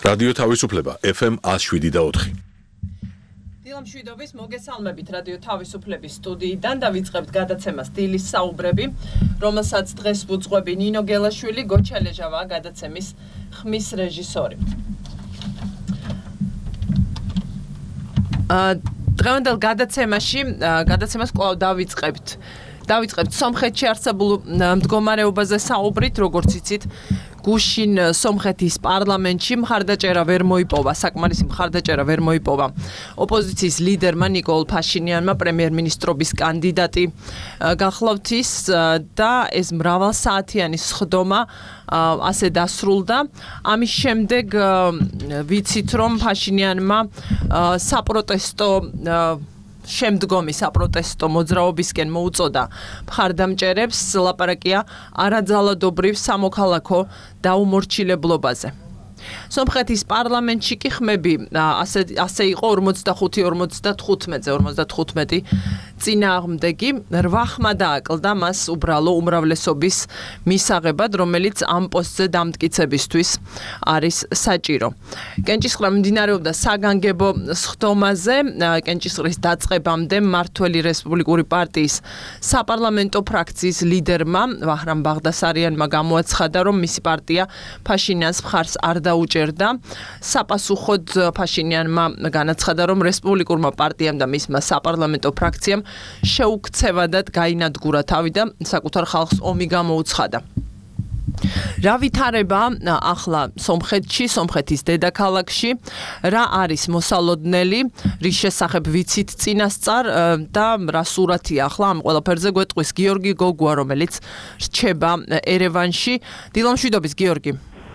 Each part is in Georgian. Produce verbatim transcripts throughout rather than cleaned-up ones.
რადიო თავისუფლება ეფ ემ one oh seven და four. დილამ შვიდობის მოგესალმებით რადიო თავისუფლების სტუდიიდან და ვიწყებთ გადაცემას დილის საუბრები, რომელსაც დღეს ვუძღვები ნინო გელაშვილი, გოჩა ლეჟავაა გადაცემის ხმის რეჟისორი. დღევანდელ გადაცემაში გადაცემას კვლავ დავიწყებთ. დავიწყებთ სომხეთში არსებულ მდგომარეობაზე საუბრით, როგორც იცით, გუშინ სომხეთის პარლამენტში მხარდაჭერა ვერ მოიპოვა, საკმარისი მხარდაჭერა ვერ მოიპოვა ოპოზიციის ლიდერმა ნიკოლ ფაშინიანმა პრემიერ-მინისტრობის კანდიდატი გახლავთ ის და ეს მრავალსაათიანი სხდომა ასე დასრულდა. ამის შემდეგ ვიცით, რომ ფაშინიანმა საპროტესტო შემდგომი საპროტესტო მოძრაობისკენ მოუწოდა მხარდამჭერებს, ლაპარაკია არაძალადობრივ სამოქალაქო დაუმორჩილებლობაზე. სომხეთის პარლამენტში კი ხმები ასე ასე იყო ორმოცდახუთი ორმოცდათხუთმეტზე ორმოცდათხუთმეტი წინააღმდეგი რვა ხმა დააკლდა მას უბრალო უმრავლესობის მისაღებად, რომელიც ამ პოსტზე დამტკიცებისთვის არის საჭირო. კენჭისყრა მიმდინარეობდა საგანგებო სხდომაზე, კენჭისყრის დაწყებამდე მმართველი რესპუბლიკური პარტიის საპარლამენტო ფრაქციის ლიდერმა ვაჰრამ ბაღდასარიანმა გამოაცხადა, რომ მისი პარტია ფაშინიანს მხარს არ დაუჭერდა. საპასუხოდ ფაშინიანმა განაცხადა, რომ რესპუბლიკურმა პარტიამ და მისმა საპარლამენტო ფრაქციამ შეუქცევადად გაინადგურა თავი და საკუთარ ხალხს ომი გამოუცხადა. რა ვითარება ახლა სომხეთში, სომხეთის დედაქალაქში, რა არის მოსალოდნელი, რის შესახებ ვიცით წინასწარ და რა სურათია ახლა ამ ყველაფერზე გვეტყვის გიორგი გოგუა, რომელიც რჩება ერევანში. დილამ შვიდობის გიორგი.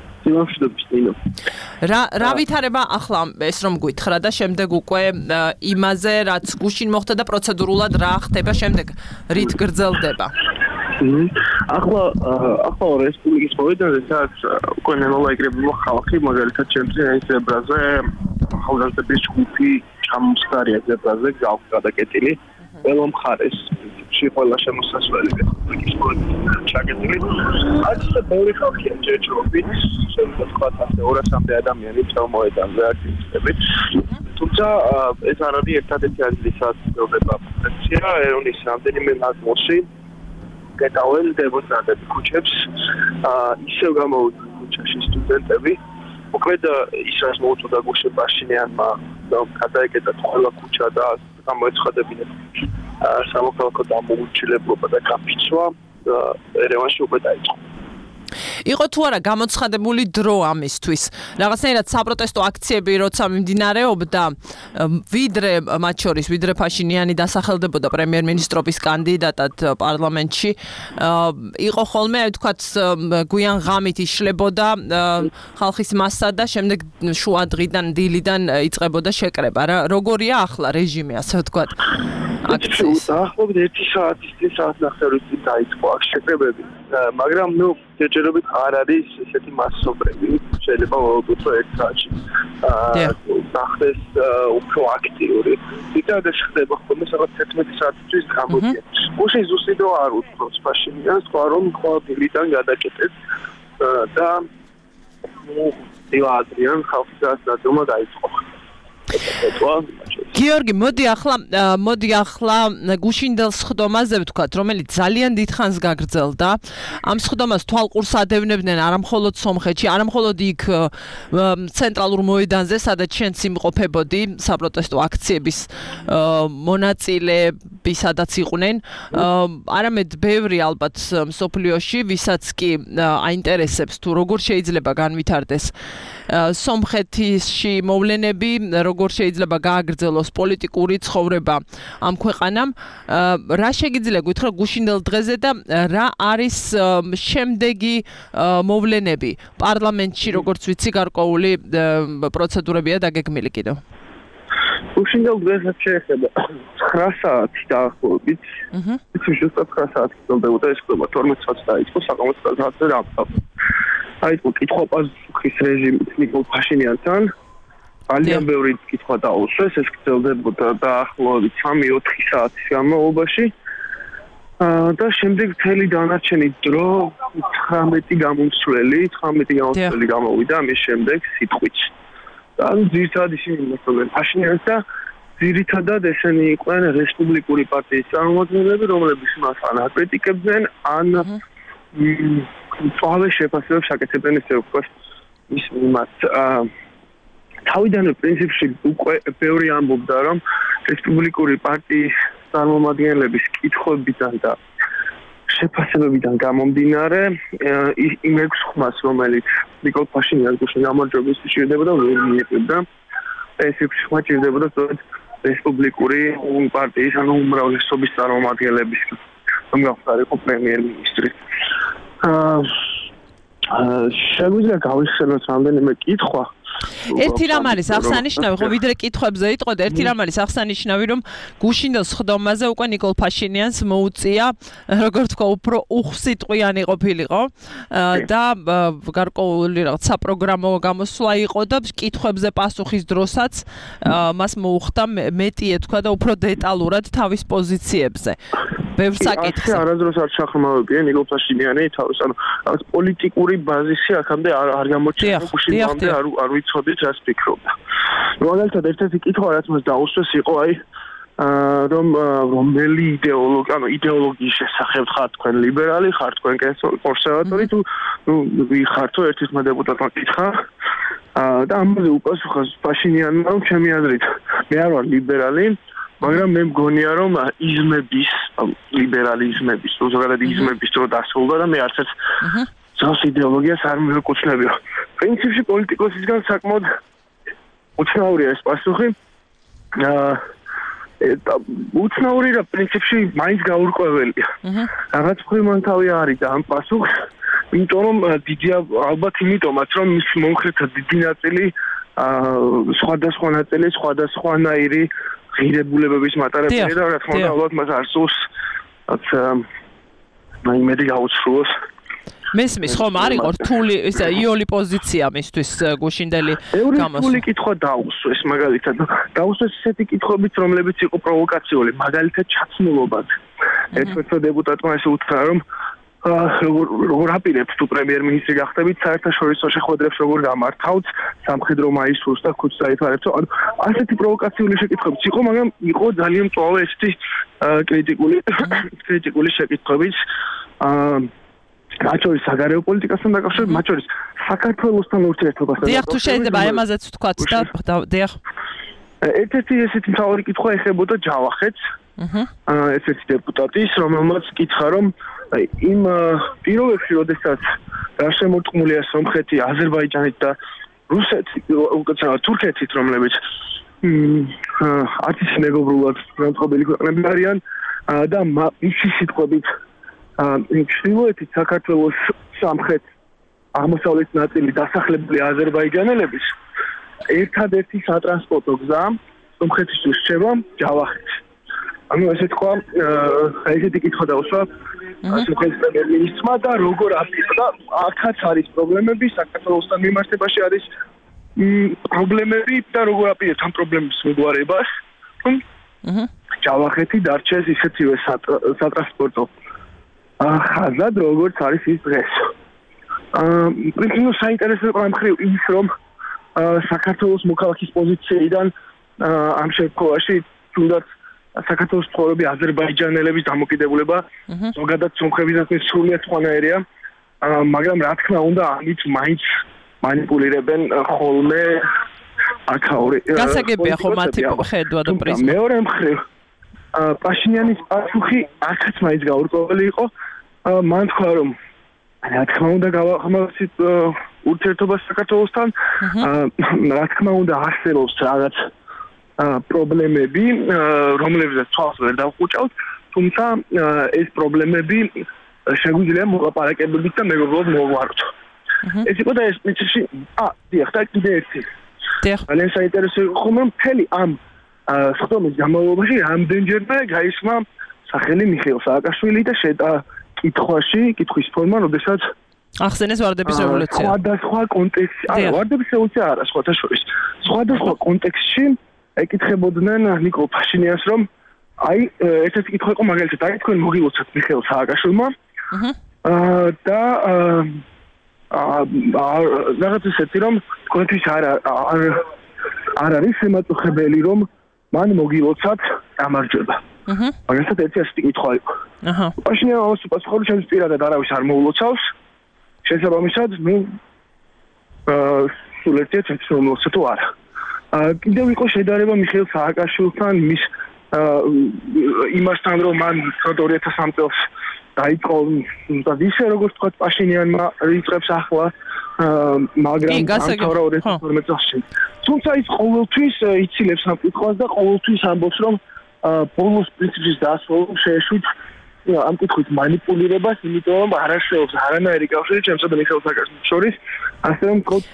რა რა ვითარება ახლა ეს რომ გითხრა და შემდეგ უკვე იმაზე რაც გუშინ მოხდა და პროცედურულად რა ხდება შემდეგ რით გრძელდება. ახლა ახლა რესპუბლიკის მოედანზე სადაც უკვე ნეოლაიგრებულმა ხალხი მაგალითად ჩემს ზებრაზე ახალგაზრდების ჯგუფი ჩამოსხარია ზებრაზე გზავს გადაკეტილი ყველა მხარეს ყველა შემოსასვლელი რესპუბლიკის მოედანზე ჩაკეტილი. აქ ბევრი ხალხია ჯერჯერობით შეიძლება ვთქვათ ასე ორასამდე ადამიანი ჩამოედანზე აქტივისტები. თუმცა ეს არ არის ერთადერთი ადგილი სადაც გრძელდება პროტესტია. ერევნის რამდენიმე ნაწილში გეტაվել დემონსტრანტები ქუჩებს, ისევ გამოვიდნენ ქუჩაში სტუდენტები. მოკლედ ის რაც მოუწოდა გუშინ პაშინიანმა გადაეკეტათ ყველა ქუჩა და გამოეცხადებინათ სამოქალაქო დამორჩილებლობა და გაფიცვა ერევანში უკვე დაიწყო. იყო თუ არა გამოცხადებული დრო ამისთვის. რაღაცნაირად საპროტესტო აქციები როცა მიმდინარეობდა, ვიდრე მათ შორის ვიდრე ფაშინიანი დასახელდებოდა პრემიერ-მინისტრობის კანდიდატად პარლამენტში, იყო ხოლმე, აი ვთქვათ, გვიან ღამით იშლებოდა ხალხის მასა და შემდეგ შუა დღიდან, დილიდან იწყებოდა შეკრება. როგორია ახლა რეჟიმი, ასე ვთქვათ? აქციის დაახლოებით ერთი საათის წინ საათნახევრის წინ დაიწყო აქ შეკრებები. მაგრამ ნუ ჯერჯერობით არ არის ესეთი მასობრივი, შეიძლება ვთქვათ ერთ საათში. სახდეს უფრო აქტიური. იქად ეს ხდება ხოლმე რაღაც თერთმეტი საათისთვის გამოდიან. გუშინ ზუსტი დრო არ უთქვამს ფაშინიანს, თქვა რომ ყველა დილიდან გადაკეტეს და ნუ დილადრიან ხალხის ნაწილმა დაიწყო. გიორგი, მოდი ახლა მოდი ახლა გუშინდელ სხდომაზე ვთქვათ, რომელიც ძალიან დიდხანს გაგრძელდა. ამ სხდომას თვალყურს ადევნებდნენ არამხოლოდ სომხეთში, არამხოლოდ იქ ცენტრალურ მოედანზე, სადაც შენც იმყოფებოდი, საპროტესტო აქციების მონაწილეები სადაც იყვნენ, არამედ ბევრი ალბათ მსოფლიოში, ვისაც კი აინტერესებს თუ როგორ შეიძლება განვითარდეს სომხეთში მოვლენები, როგორ შეიძლება გააგრძელოს პოლიტიკური ცხოვრება ამ ქვეყანამ. რა შეგიძლია გითხრა გუშინდელ დღეზე და რა არის შემდეგი მოვლენები პარლამენტში, როგორც ვიცი, გარკვეული პროცედურებია დაგეგმილი კიდევ. გუშინდელ დღესაც შეეხება ცხრა საათი დაახლოებით. ის ზუსტად ცხრა საათი გრძელდებოდა ეს ხდება თორმეტ საათს დაიწყო საკამათო საათზე დამთავრდა. აიწყო კითხვა-პასუხის რეჟიმით ნიკოლ ფაშინიანთან. ძალიან ბევრი კითხვა დაუსვეს, ეს გრძელდებოდა დაახლოებით სამი-ოთხი საათის განმავლობაში. და შემდეგ მთელი დანარჩენი დრო ცხრამეტი გამომცვლელი, ცხრამეტი გამომცვლელი გამოვიდა ამის შემდეგ სიტყვით. ანუ ძირითადად ისინი მოსწონდნენ ფაშინიანს და ძირითადად ესენი იყვნენ რესპუბლიკური პარტიის წარმომადგენლები, რომლებიც მას ან აკრიტიკებდნენ, ან მწვავე შეფასებებს აკეთებდნენ, ესე ვთქვათ, მის მიმართ. თავიდანვე პრინციპში უკვე ბევრი ამბობდა, რომ რესპუბლიკური პარტიის წარმომადგენლების კითხვებიდან და შეფასებებიდან გამომდინარე, იმ ექვს ხმას, რომელიც ნიკოლ ფაშინიანს გუშინ გამარჯვების ჭირდებოდა, ვერ მიეკებდა. ეს ექვს ხმა ჭირდებოდა სწორედ რესპუბლიკური პარტიის, ანუ უმრავლესობის წარმომადგენლების, რომ გახსნარიყო პრემიერ-მინისტრი. შეგვიძლია გავიხსენოთ რამდენიმე კითხვა. ერთი რამ არის აღსანიშნავი, ხო ვიდრე კითხვებზე იტყოდ, ერთი რამ არის აღსანიშნავი, რომ გუშინდელ სხდომაზე უკვე ნიკოლ ფაშინიანს მოუწია, როგორ თქვა, უფრო უხსიტყვიანი ყოფილიყო და გარკვეული რაღაც საპროგრამო გამოსვლა იყო და კითხვებზე პასუხის დროსაც მას მოუხდა მეტი ეთქვა და უფრო დეტალურად თავის პოზიციებზე. ბევრ საკითხზე. არასდროს არ ჩახმავებია ნიკოლ ფაშინიანი თავის, ანუ რაღაც პოლიტიკური ბაზისი აქამდე არ არ გამოჩნდა, გუშინამდე არ არ ვიცოდით რას ფიქრობდა. მაგალითად ერთ-ერთი კითხვა რაც მას დაუსვეს იყო აი რომ რომელი იდეოლოგი, ანუ იდეოლოგიის შესახებ ხარ თქვენ ლიბერალი, ხარ თქვენ კონსერვატორი, თუ ნუ ვიხართო ერთ-ერთმა დეპუტატმა კითხა და ამაზე უპასუხა ფაშინიანმა, რომ ჩემი აზრით მე არ ვარ ლიბერალი, მაგრამ მე მგონია რომ იზმების, ლიბერალიზმების, ზოგადად იზმების დრო დასრულდა და მე არც ერთ ძავს იდეოლოგიას არ მივეკუთვნებია. პრინციპში პოლიტიკოსისგან საკმაოდ უცნაურია ეს პასუხი. აა უცნაური და პრინციპში მაინც გაურკვეველია. რაღაც ფრიმანთავი არის და ამ პასუხს, იმიტომ რომ დიდია ალბათ იმიტომაც რომ მის მომხრეთა დიდი ნაწილი აა სხვადასხვა ნაწილი სხვადასხვანაირი ღირებულებების მატარებელია და რა თქმა უნდა ალბათ მას არ სურს რაც მაიმედი გაუცრუოს. მესმის ხომ არ იყო რთული ისა იოლი პოზიცია მისთვის გუშინდელი გამოსვლა. რთული კითხვა დაუსვეს მაგალითად. დაუსვეს ესეთი კითხვებით, რომლებიც იყო პროვოკაციული, მაგალითად ჩაცმულობაზე. ერთ-ერთი დეპუტატმა ესე უთხრა, რომ როგორ როგორ აპირებთ თუ პრემიერ-მინისტრი გახდებით, საერთაშორისო შეხვედრებს როგორ გამართავთ, სამხედრო მაისურს და ქუჩს დაითვალებთ. ანუ ასეთი პროვოკაციული შეკითხვებიც იყო, მაგრამ იყო ძალიან მწვავე ესეთი კრიტიკული კრიტიკული შეკითხვებიც. აა მათ შორის საგარეო პოლიტიკასთან დაკავშირებით, მათ შორის საქართველოსთან ურთიერთობასთან. დიახ, თუ შეიძლება აი ამაზეც ვთქვათ და დიახ. ერთ-ერთი ესეთი მთავარი კითხვა ეხებოდა ჯავახეთს. აა ესეთი დეპუტატის, რომელმაც კითხა, რომ იმ პირობებში, როდესაც რა შემორტყმულია სომხეთი, აზერბაიჯანით და რუსეთი, უკეთესად თურქეთით, რომლებიც არც ისე მეგობრულად განწყობილი ქვეყნები არიან და ისი სიტყვებით ჩრდილოეთით საქართველოს სამხრეთ აღმოსავლეთ ნაწილი დასახლებული აზერბაიჯანელების ერთადერთი სატრანსპორტო გზა სომხეთისთვის რჩება ჯავახეთში. ანუ ესე თქვა, ესეთი კითხვა დაუსვა სომხეთის პრემიერ-მინისტრმა და როგორ აპირებდა, აქაც არის პრობლემები, საქართველოსთან მიმართებაში არის პრობლემები და როგორ აპირებთ ამ პრობლემების მოგვარებას, რომ ჯავახეთი დარჩეს ისეთივე სატრანსპორტო ხაზად, როგორც არის ის დღეს. აა პრინციპში საინტერესო იყო ამ ხრივ ის, რომ საქართველოს მოქალაქის პოზიციიდან ამ შემთხვევაში თუნდაც საქართველოს ცხოვრები აზერბაიჯანელების დამოკიდებულება ზოგადად სომხებისათვის სრულიად სხვანაირია, მაგრამ რა თქმა უნდა ამით მაინც მანიპულირებენ ხოლმე აქაური. გასაგებია ხო მათი ხედვა და პრიზმა. მეორე მხრივ პაშინიანის პასუხი აქაც მაინც გაურკვეველი იყო. მან თქვა, რომ რა თქმა უნდა გავახმაროთ ურთიერთობას საქართველოსთან, რა თქმა უნდა არსებობს რაღაც პრობლემები, რომლებზეც თვალს ვერ დავხუჭავთ, თუმცა ეს პრობლემები შეგვიძლია მოლაპარაკებებით და მეგობრულად მოვუაროთ. ეს იყო და ეს პრინციპში, ა, დიახ, და კიდე ერთი. დიახ. ძალიან საინტერესო იყო ხომ რომ მთელი ამ სხდომის განმავლობაში რამდენჯერმე გაისმა სახელი მიხეილ სააკაშვილი და შეტა კითხვაში, კითხვის ფორმა, როდესაც ახსენეს ვარდების რევოლუცია. სხვადასხვა კონტექსტში, არა, ვარდების რევოლუცია არა, სხვათა შორის. სხვადასხვა კონტექსტში ეკითხებოდნენ ნიკოლ ფაშინიანს, რომ აი ერთ-ერთი კითხვა იყო მაგალითად, აი თქვენ მოგილოცავთ მიხეილ სააკაშვილმა და აა რაღაც ისეთი რომ თქვენთვის არ არ არ არის შემაწუხებელი რომ მან მოგილოცათ გამარჯვება. აჰა. მაგასაც ერთი ასეთი კითხვა იყო. აჰა. პაშინიანმა ამას უპასუხა ჩემს პირადად არავის არ მოულოცავს. შესაბამისად, ნუ აა სულ ერთი ჩემს მომლოცე თუ არა. აა კიდევ იყო შედარება მიხეილ სააკაშვილთან მის იმასთან რომ მან ორი ათას სამი წელს დაიწყო და ისე როგორც თქვა პაშინიანმა რიწყებს ახლა მაგრამ ამთავრა ორი ათას თორმეტ წელს. თუმცა ის ყოველთვის იცილებს ამ კითხვას და ყოველთვის ამბობს რომ ბოლოს პრინციპის დასრულება შეეშვით ამ კითხვით манипуლირებას, იმიტომ რომ არ არსებობს არანაირი კავშირი ჩემსა და მიხეილ სააკაშვილის შორის, ასე რომ თქო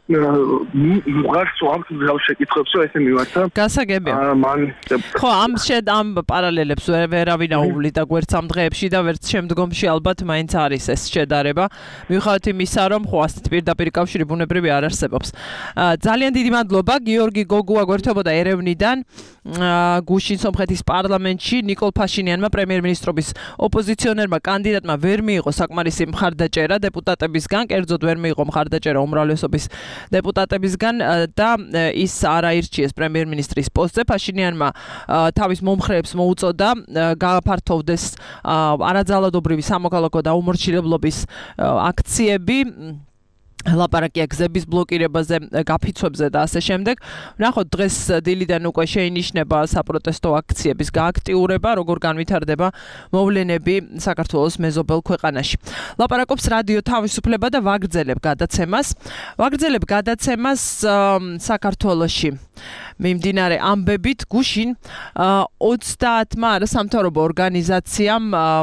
მუღარს ვამთ გზავს შეკითხვებს რომ ესე მივაცა. გასაგებია. მან ხო, ამ შედ ამ პარალელებს ვერავინ აუვლი და გვერდს ამ დღეებში და ვერც შემდგომში ალბათ მაინც არის ეს შედარება. მიუხედავად იმისა, რომ ხო ასეთ პირდაპირ კავშირი ბუნებრივი არ არსებობს. ძალიან დიდი მადლობა გიორგი გოგუა გვერდებოდა ერევნიდან. გუშინ სომხეთის პარლამენტში ნიკოლ ფაშინიანმა პრემიერ-მინისტრობის ოპოზიციონერმა კანდიდატმა ვერ მიიღო საკმარისი მხარდაჭერა დეპუტატებისგან, კერძოდ ვერ მიიღო მხარდაჭერა უმრავლესობის დეპუტატებისგან და ის არ აირჩიეს პრემიერ-მინისტრის პოსტზე. ფაშინიანმა თავის მომხრეებს მოუწოდა გააფართოვდეს არაძალადობრივი სამოქალაქო და უმორჩილებლობის აქციები, ლაპარაკია გზების ბლოკირებაზე, გაფიცვებზე და ასე შემდეგ. ნახოთ დღეს დილიდან უკვე შეინიშნება საპროტესტო აქციების გააქტიურება, როგორ განვითარდება მოვლენები საქართველოს მეზობელ ქვეყანაში. ლაპარაკობს რადიო თავისუფლება და ვაგრძელებ გადაცემას. ვაგრძელებ გადაცემას საქართველოში. მიმდინარე ამბებით გუშინ ოცდაათმა არასამთავრობო ორგანიზაციამ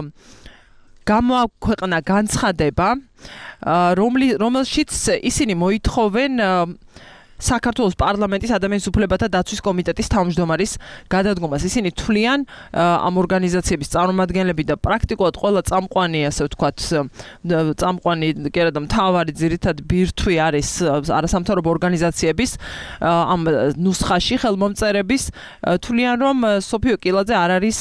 გამოაქვეყნა განცხადება, რომელშიც ისინი მოითხოვენ საქართველოს პარლამენტის ადამიანის უფლებათა დაცვის კომიტეტის თავმჯდომარის გადადგომას. ისინი თვლიან ამ ორგანიზაციების წარმომადგენლები და პრაქტიკულად ყველა წამყვანი, ასე ვთქვათ, წამყვანი კი არა და მთავარი ძირითადი ბირთვი არის არასამთავრობო ორგანიზაციების ამ ნუსხაში ხელმომწერების, თვლიან რომ სოფიო კილაძე არ არის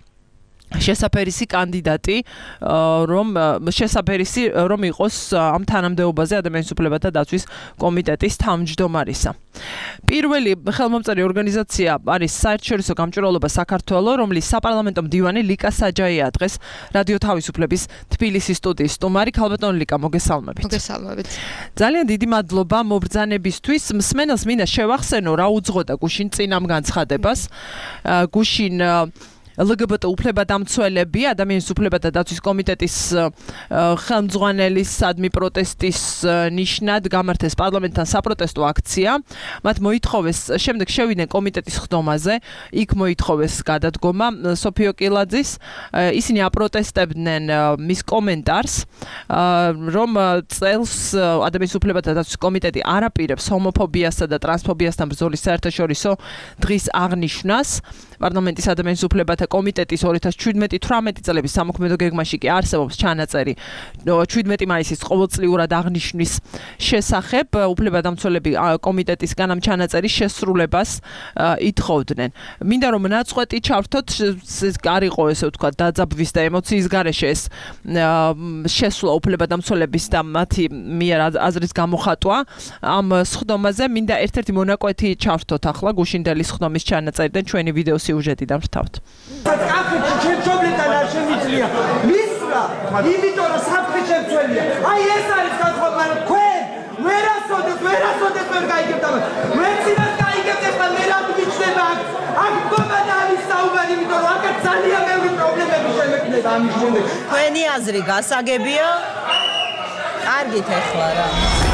შესაფერისი კანდიდატი, რომ შესაფერისი რომ იყოს ამ თანამდებობაზე ადამიანის უფლებათა დაცვის კომიტეტის თავმჯდომარისა. პირველი ხელმომწერი ორგანიზაცია არის საერთაშორისო გამჭვირვალობა საქართველო, რომლის საპარლამენტო მდივანი ლიკა საჯაია დღეს რადიო თავისუფლების თბილისის სტუდიის სტუმარი. ქალბატონი ლიკა, მოგესალმებით. მოგესალმებით. ძალიან დიდი მადლობა მობრძანებისთვის. მსმენელს მინდა შევახსენო რა უძღოდა გუშინ წინ ამ განცხადებას. გუშინ ლგბტ უფლებადამცველები ადამიანის უფლებათა დაცვის კომიტეტის ხელმძღვანელისადმი პროტესტის ნიშნად გამართეს პარლამენტთან საპროტესტო აქცია. მათ მოითხოვეს შემდეგ შევიდნენ კომიტეტის ხდომაზე, იქ მოითხოვეს გადადგომა სოფიო კილაძის. ისინი აპროტესტებდნენ მის კომენტარს, რომ წელს ადამიანის უფლებათა დაცვის კომიტეტი არ აპირებს ჰომოფობიასა და ტრანსფობიასთან ბრძოლის საერთაშორისო დღის აღნიშვნას. პარლამენტის ადამიანის უფლებათა კომიტეტის ორი ათას შვიდმეტი თვრამეტი წლების სამოქმედო გეგმაში კი არსებობს ჩანაწერი შვიდმეტი მაისის ყოველწლიურად აღნიშვნის შესახებ. უფლებადამცველები კომიტეტისგან ამ ჩანაწერის შესრულებას ითხოვდნენ. მინდა რომ ნაწყვეტი ჩავრთოთ, არ იყო ესე ვთქვათ დაძაბვის და ემოციის გარეშე ეს შესვლა უფლებადამცველების და მათი მიერ აზრის გამოხატვა ამ სხდომაზე. მინდა ერთ-ერთი მონაკვეთი ჩავრთოთ ახლა გუშინდელი სხდომის ჩანაწერიდან ჩვენი ვიდეო სიუჟეტიდან ვრთავთ. კახეთში ჩვენ ჩობლიდან არ შემიძლია მისვლა, იმიტომ რომ საფრთხე შემცველია. აი ეს არის განსხვავება, რომ თქვენ ვერასოდეს, ვერასოდეს ვერ გაიგებთ ამას. ვერცინას გაიგებთ ახლა მე რა გვიჩნდება აქ. აქ გომა და არის საუბარი, იმიტომ რომ აქ ძალიან ბევრი პრობლემები შემექმნება ამის შემდეგ. თქვენი აზრი გასაგებია? კარგით ახლა რა.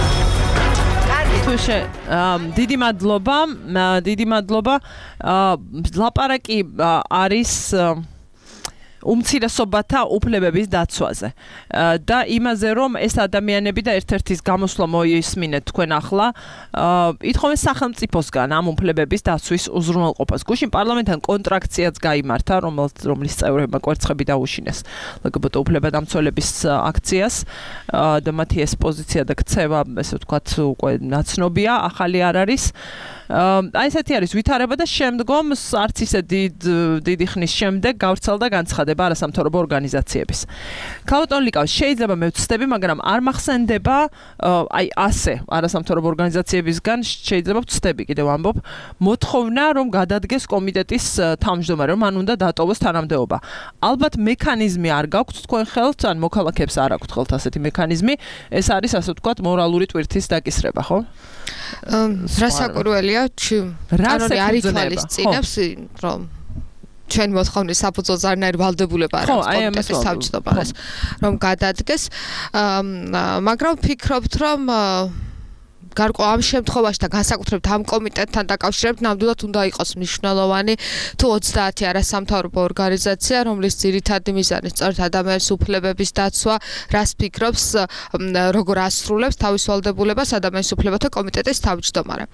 თუშე, დიდი მადლობა, დიდი მადლობა. ლაპარაკი არის უმცირესობათა უფლებების დაცვაზე და იმაზე, რომ ეს ადამიანები და ერთ-ერთის გამოსვლა მოისმინეთ თქვენ ახლა, ითხოვენ სახელმწიფოსგან ამ უფლებების დაცვის უზრუნველყოფას. გუშინ პარლამენტთან კონტრაქციაც გაიმართა, რომლის წევრებმა კვერცხები დაუშინეს ლგბტ უფლებადამცველების აქციას და მათი ეს პოზიცია და ქცევა, ესე ვთქვათ, უკვე ნაცნობია, ახალი არ არის. აი ესეთი არის ვითარება და შემდგომ არც ისე დიდ დიდი ხნის შემდეგ გავრცელდა განცხადება არასამთავრობო ორგანიზაციების. ქალბატონ ლიკავ, შეიძლება მე ვცდები, მაგრამ არ მახსენდება აი ასე არასამთავრობო ორგანიზაციებისგან შეიძლება ვცდები კიდევ ამბობ მოთხოვნა რომ გადადგეს კომიტეტის თავმჯდომარე, რომ მან უნდა დატოვოს თანამდებობა. ალბათ მექანიზმი არ გაქვთ თქვენ ხელთ, ან მოქალაქეებს არ აქვთ ხელთ ასეთი მექანიზმი, ეს არის ასე ვთქვათ მორალური ტვირთის დაკისრება, ხო? რასაკვირველია, კანონი არ ითვალისწინებს, რომ ჩვენ მოთხოვნის საფუძველზე არანაირ ვალდებულება არ აქვს კომიტეტის თავმჯდომარეს, რომ გადადგეს, მაგრამ ვფიქრობთ, რომ გარკვეულ ამ შემთხვევაში და განსაკუთრებით ამ კომიტეტთან დაკავშირებით ნამდვილად უნდა იყოს მნიშვნელოვანი თუ ოცდაათი არასამთავრობო ორგანიზაცია, რომლის ძირითადი მიზანი სწორედ ადამიანის უფლებების დაცვა, რას ფიქრობს, როგორ ასრულებს თავის ვალდებულებას ადამიანის უფლებათა კომიტეტის თავმჯდომარე.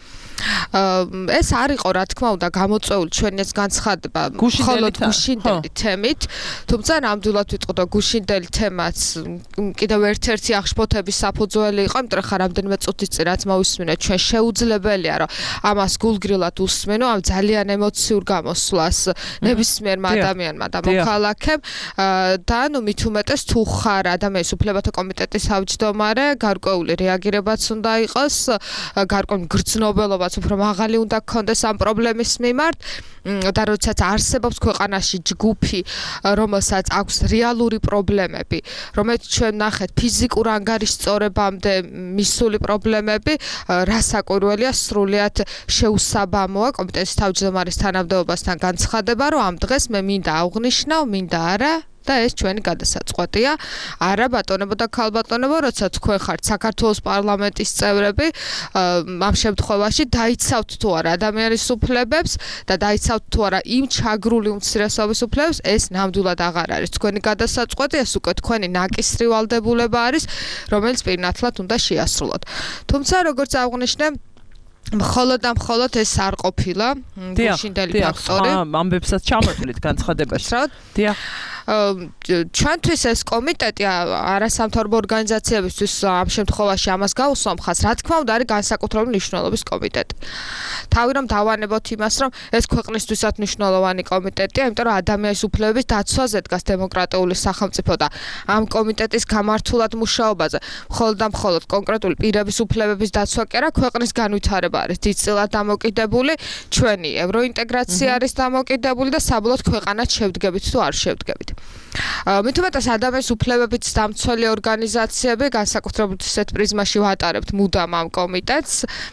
ეს არ იყო, რა თქმა უნდა, გამოწვეული ჩვენი ეს განცხადება მხოლოდ გუშინდელი თემით, თუმცა ნამდვილად ვიტყოდო გუშინდელი თემაც კიდევ ერთ-ერთი აღშფოთების საფუძველი იყო, იმიტომ რომ რამდენიმე წუთის წინ რაც მოვისმინეთ, ჩვენ შეუძლებელია, რომ ამას გულგრილად უსმენო, ამ ძალიან ემოციურ გამოსვლას ნებისმიერმა ადამიანმა და მოქალაქემ და ნუ მით უმეტეს თუ ხარ ადამიანის უფლებათა კომიტეტის თავმჯდომარე, გარკვეული რეაგირებაც უნდა იყოს, გარკვეული გრძნობელობაც უფრო მაღალი უნდა გქონდეს ამ პრობლემის მიმართ და როდესაც არსებობს ქვეყანაში ჯგუფი, რომელსაც აქვს რეალური პრობლემები, რომელიც ჩვენ ნახეთ ფიზიკურ ანგარიშწორებამდე მისული პრობლემები, რასაკვირველია, სრულიად შეუსაბამოა კომიტეტის თავმჯდომარის თანამდებობასთან განცხადება, რომ ამ დღეს მე მინდა აღვნიშნავ, მინდა არა და ეს ჩვენი გადასაწყვეტია. არა ბატონებო და ქალბატონებო, როცა თქვენ ხართ საქართველოს პარლამენტის წევრები, ამ შემთხვევაში დაიცავთ თუ არა ადამიანის უფლებებს და დაიცავთ თუ არა იმ ჩაგრული უმცირესობის უფლებებს, ეს ნამდვილად აღარ არის თქვენი გადასაწყვეტი, ეს უკვე თქვენი ნაკისრი ვალდებულება არის, რომელიც პირნათლად უნდა შეასრულოთ. თუმცა როგორც აღვნიშნე, მხოლოდ და მხოლოდ ეს არ ყოფილა გუშინდელი ფაქტორი. ამბებსაც ჩამოთვლით განცხადებაში. დიახ. ჩვენთვის ეს კომიტეტი არასამთავრობო ორგანიზაციებისთვის ამ შემთხვევაში ამას გაუსვა მხარს, რა თქმა უნდა, არის განსაკუთრებული მნიშვნელობის კომიტეტი. თავი რომ დავანებოთ იმას, რომ ეს ქვეყნისთვისაც მნიშვნელოვანი კომიტეტია, იმიტომ რომ ადამიანის უფლებების დაცვაზე დგას დემოკრატიული სახელმწიფო და ამ კომიტეტის გამართულად მუშაობაზე მხოლოდ და მხოლოდ კონკრეტული პირების უფლებების დაცვა კი არა, ქვეყნის განვითარება არის დიდწილად დამოკიდებული, ჩვენი ევროინტეგრაცია არის დამოკიდებული და საბოლოოდ ქვეყანაც შევდგებით თუ არ შევდგებით. მით უმეტეს ადამიანის უფლებებით დამცველი ორგანიზაციები განსაკუთრებით ისეთ პრიზმაში ვატარებთ მუდამ ამ კომიტეტს.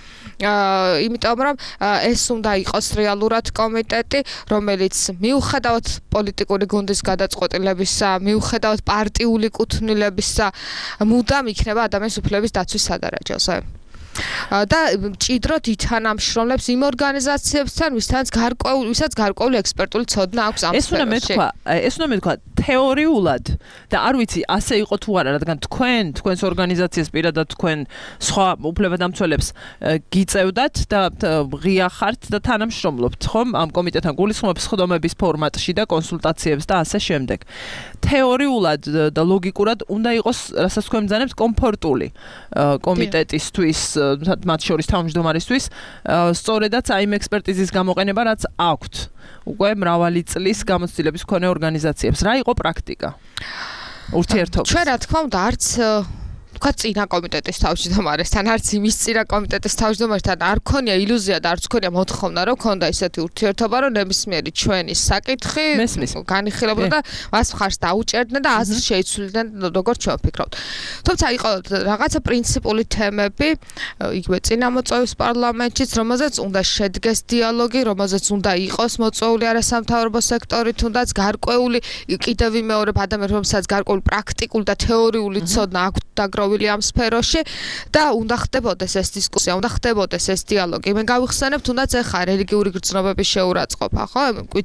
იმიტომ რომ ეს უნდა იყოს რეალურად კომიტეტი, რომელიც მიუხედავად პოლიტიკური გუნდის გადაწყვეტილებისა, მიუხედავად პარტიული კუთვნილებისა, მუდამ იქნება ადამიანის უფლებების დაცვის სადარაჯოზე. და მჭიდროდ ითანამშრომლებს იმ ორგანიზაციებთან, ვისაც გარკვეული, ვისაც გარკვეული ექსპერტული ცოდნა აქვს ამ სფეროში. ეს უნდა მეთქვა, ეს უნდა მეთქვა თეორიულად და არ ვიცი, ასე იყო თუ არა, რადგან თქვენ, თქვენს ორგანიზაციას პირადად თქვენ სხვა უფლებადამცველებს გიწევდათ და ღია ხართ და თანამშრომლობთ, ხომ? ამ კომიტეტთან გულისხმობს ხდომების ფორმატში და კონსულტაციებს და ასე შემდეგ. თეორიულად და ლოგიკურად უნდა იყოს, რასაც თქვენ მძანებთ, კომფორტული კომიტეტისთვის მათ შორის თავმჯდომარისთვის, სწორედაც აი იმ ექსპერტიზის გამოყენება, რაც აქვთ უკვე მრავალი წლის გამოცდილების მქონე ორგანიზაციებს. რა იყო პრაქტიკა? ურთიერთობის. ჩვენ რა თქმა უნდა არც თქვა წინა კომიტეტის თავმჯდომარესთან, არც იმის წინა კომიტეტის თავმჯდომარესთან არ ქონია ილუზია და არც ქონია მოთხოვნა, რომ ქონდა ისეთი ურთიერთობა, რომ ნებისმიერი ჩვენი საკითხი განიხილებოდა და მას მხარს დაუჭერდნენ და აზრს შეიცვლიდნენ, როგორც ჩვენ ვფიქრობთ. თუმცა იყო რაღაცა პრინციპული თემები, იგივე წინამოწვევის პარლამენტშიც, რომელზეც უნდა შედგეს დიალოგი, რომელზეც უნდა იყოს მოწვეული არასამთავრობო სექტორი, თუნდაც გარკვეული კიდევ ვიმეორებ ადამიანს, რომელსაც გარკვეული პრაქტიკული და თეორიული ცოდნა აქვს დაგროვილი ამ სფეროში და უნდა ხდებოდეს ეს დისკუსია, უნდა ხდებოდეს ეს დიალოგი. მე გავიხსენებ თუნდაც ახლა რელიგიური გრძნობების შეურაცხყოფა, ხო?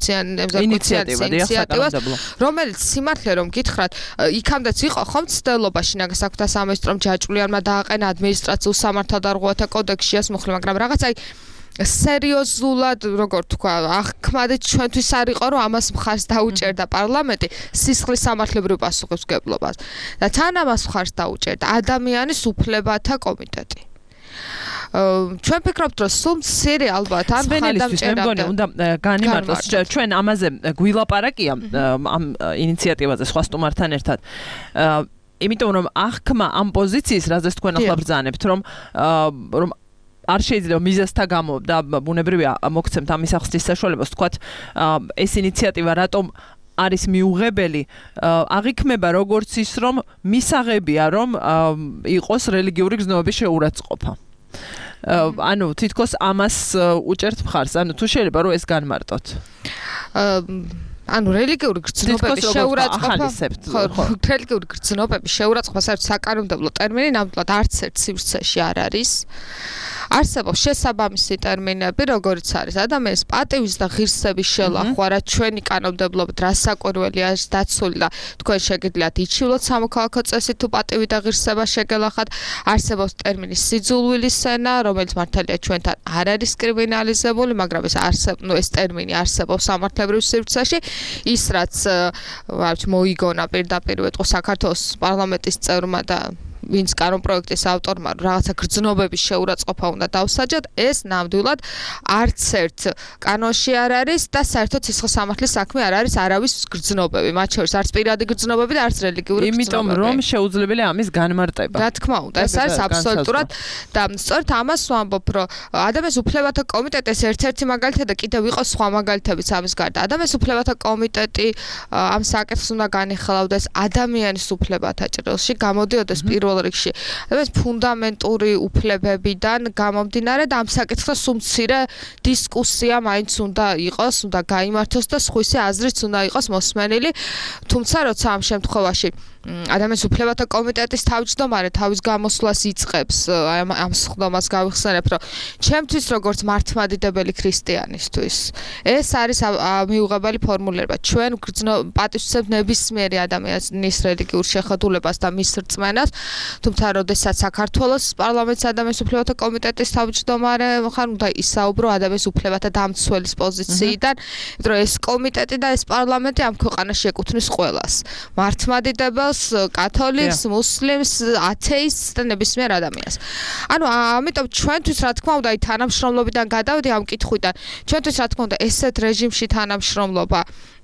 ინიციატივა, რომელიც სიმართლე რომ გითხრათ, იქამდეც იყო ხომ ცდელობა შინაგან საქმეთა სამინისტრომ ჯაჭვლიანმა დააყენა ადმინისტრაციულ სამართალდარღვევათა კოდექსში ეს მოხდა, მაგრამ რაღაც აი სერიოზულად, როგორ თქვა, აღქმადით ჩვენთვის არ იყო, რომ ამას მხარს დაუჭერდა პარლამენტი სისხლის სამართლებრივ პასუხისმგებლობას და თან ამას მხარს დაუჭერდა ადამიანის უფლებათა კომიტეტი. ჩვენ ფიქრობთ რომ სულ მცირე ალბათ ან ხანდამჭერა მე მგონი უნდა განიმარტოს ჩვენ ამაზე გვილაპარაკია ამ ინიციატივაზე სხვა სტუმართან ერთად იმიტომ რომ აღქმა ამ პოზიციის რაზეც თქვენ ახლა ბრძანებთ რომ რომ არ შეიძლება მიზეზთა გამო და ბუნებრივია მოგცემთ ამის ახსნის საშუალებას თქვათ ეს ინიციატივა რატომ არის მიუღებელი აღიქმება როგორც ის რომ მისაღებია რომ იყოს რელიგიური გზნობების შეურაცხყოფა ანუ თითქოს ამას უჭერთ მხარს ანუ თუ შეიძლება რომ ეს განმარტოთ ანუ რელიგიური გრძნობების შეურაცხყოფა ხო რელიგიური გრძნობების შეურაცხყოფა საერთოდ საკანონმდებლო ტერმინი ნამდვილად არც ერთ სივრცეში არ არის არსებობს შესაბამისი ტერმინები როგორიც არის ადამიანის პატივის და ღირსების შელახვა რა ჩვენი კანონმდებლობით რასაკვირველი არის დაცული და თქვენ შეგიძლიათ იჩივლოთ სამოქალაქო წესით თუ პატივი და ღირსება შეგელახათ არსებობს ტერმინი სიძულვილის სენა რომელიც მართალია ჩვენთან არ არის კრიმინალიზებული მაგრამ ეს არსებობს ნუ ეს ტერმინი არსებობს სამართლებრივ სივრცეში ის რაც მოიგონა პირდაპირ ვეთყო საქართველოს პარლამენტის წევრმა და ვინც კანონ პროექტის ავტორმა რაღაცა გრძნობების შეურაცხყოფა უნდა დავსაჯოთ ეს ნამდვილად არც ერთ კანონში არ არის და საერთოდ სისხლის სამართლის საქმე არ არის არავის გრძნობები მათ შორის არც პირადი გრძნობები და არც რელიგიური გრძნობები იმიტომ რომ შეუძლებელია ამის განმარტება რა თქმა უნდა ეს არის აბსოლუტურად და სწორედ ამას ვამბობ რომ ადამიანის უფლებათა კომიტეტის ერთ-ერთი მაგალითი და კიდევ იყოს სხვა მაგალითებიც ამის გარდა ადამიანის უფლებათა კომიტეტი ამ საკითხს უნდა განიხილავდეს ადამიანის უფლებათა ჭრილში გამოდიოდეს პირველ რიგში ეს ფუნდამენტური უფლებებიდან გამომდინარე და ამ საკითხზე სულ მცირე დისკუსია მაინც უნდა იყოს, უნდა გაიმართოს და სხვისი აზრიც უნდა იყოს მოსმენილი, თუმცა როცა ამ შემთხვევაში ადამიანის უფლებათა კომიტეტის თავმჯდომარე თავის გამოსვლას იწყებს ამ ამ სხდომას გავიხსენებ რომ ჩემთვის როგორც მართლმადიდებელი ქრისტიანისთვის ეს არის მიუღებელი ფორმულირება ჩვენ პატივისცემთ ნებისმიერი ადამიანის რელიგიურ შეხედულებას და მის რწმენას თუმცა როდესაც საქართველოს პარლამენტის ადამიანის უფლებათა კომიტეტის თავმჯდომარე ხარ უნდა ისაუბრო ადამიანის უფლებათა დამცველის პოზიციიდან იმიტომ რომ ეს კომიტეტი და ეს პარლამენტი ამ ქვეყანაში ეკუთვნის ყველას მართლმადიდებელ კათოლიკს, მუსლიმს, ათეისტს და ნებისმიერ ადამიანს. ანუ ამიტომ ჩვენთვის რა თქმა უნდა თანამშრომლობიდან გადავდი ამ კითხვიდან. ჩვენთვის რა თქმა უნდა ესეთ რეჟიმში თანამშრომლობა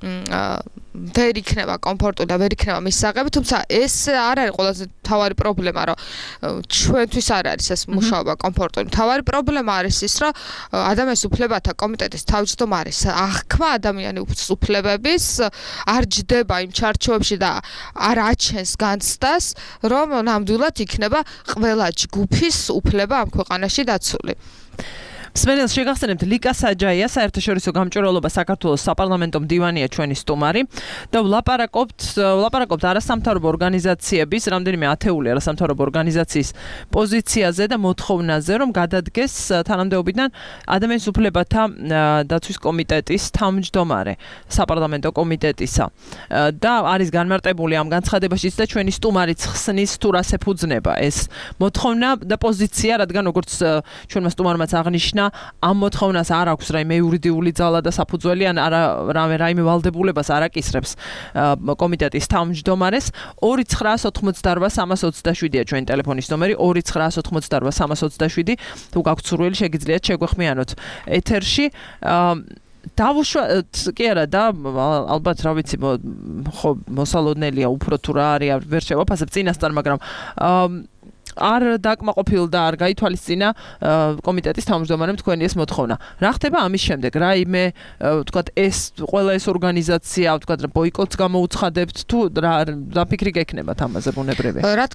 ვერ იქნება კომფორტული და ვერ იქნება მისაღები, თუმცა ეს არ არის ყველაზე მთავარი პრობლემა, რომ ჩვენთვის არ არის ეს მუშაობა კომფორტული. მთავარი პრობლემა არის ის, რომ ადამიანის უფლებათა კომიტეტის თავმჯდომარის აღქმა ადამიანის უფლებების არ ჯდება იმ ჩარჩოებში და არ აჩენს განცდას, რომ ნამდვილად იქნება ყველა ჯგუფის უფლება ამ ქვეყანაში დაცული. სმენელს შეგახსენებთ ლიკა საჯაია საერთაშორისო გამჭვირვალობა საქართველოს საპარლამენტო მდივანია ჩვენი სტუმარი და ვლაპარაკობთ ვლაპარაკობთ არასამთავრობო ორგანიზაციების რამდენიმე ათეული არასამთავრობო ორგანიზაციის პოზიციაზე და მოთხოვნაზე რომ გადადგეს თანამდებობიდან ადამიანის უფლებათა დაცვის კომიტეტის თავმჯდომარე საპარლამენტო კომიტეტისა და არის განმარტებული ამ განცხადებაშიც და ჩვენი სტუმარიც ხსნის თუ რას ეფუძნება ეს მოთხოვნა და პოზიცია რადგან როგორც ჩვენმა სტუმარმაც აღნიშნა ამ მოთხოვნას არ აქვს რაიმე იურიდიული ძალა და საფუძველი ან არა რაიმე ვალდებულებას არ აკისრებს კომიტეტის თავმჯდომარეს ორი ცხრაას ოთხმოცდაორბა სამას ოცდაშვიდია ჩვენი ტელეფონის ნომერი ორი ცხრაას ოთხმოცდაორბა სამას ოცდაშვიდი თუ გაქვთ სურვილი შეგიძლიათ შეგვეხმიანოთ ეთერში დავუშვათ კი არა და ალბათ რა ვიცი ხო მოსალოდნელია უფრო თუ რა არის ვერ შევაფასებ წინასწარ მაგრამ არ დაკმაყოფილდა არ გაითვალისწინა კომიტეტის თავმჯდომარემ თქვენი ეს მოთხოვნა. რა ხდება ამის შემდეგ? რაიმე ვთქვათ ეს ყველა ეს ორგანიზაცია ვთქვათ ბოიკოტს გამოუცხადებთ თუ რა რა ფიქრი გექნებათ ამაზე ბუნებრივია? რა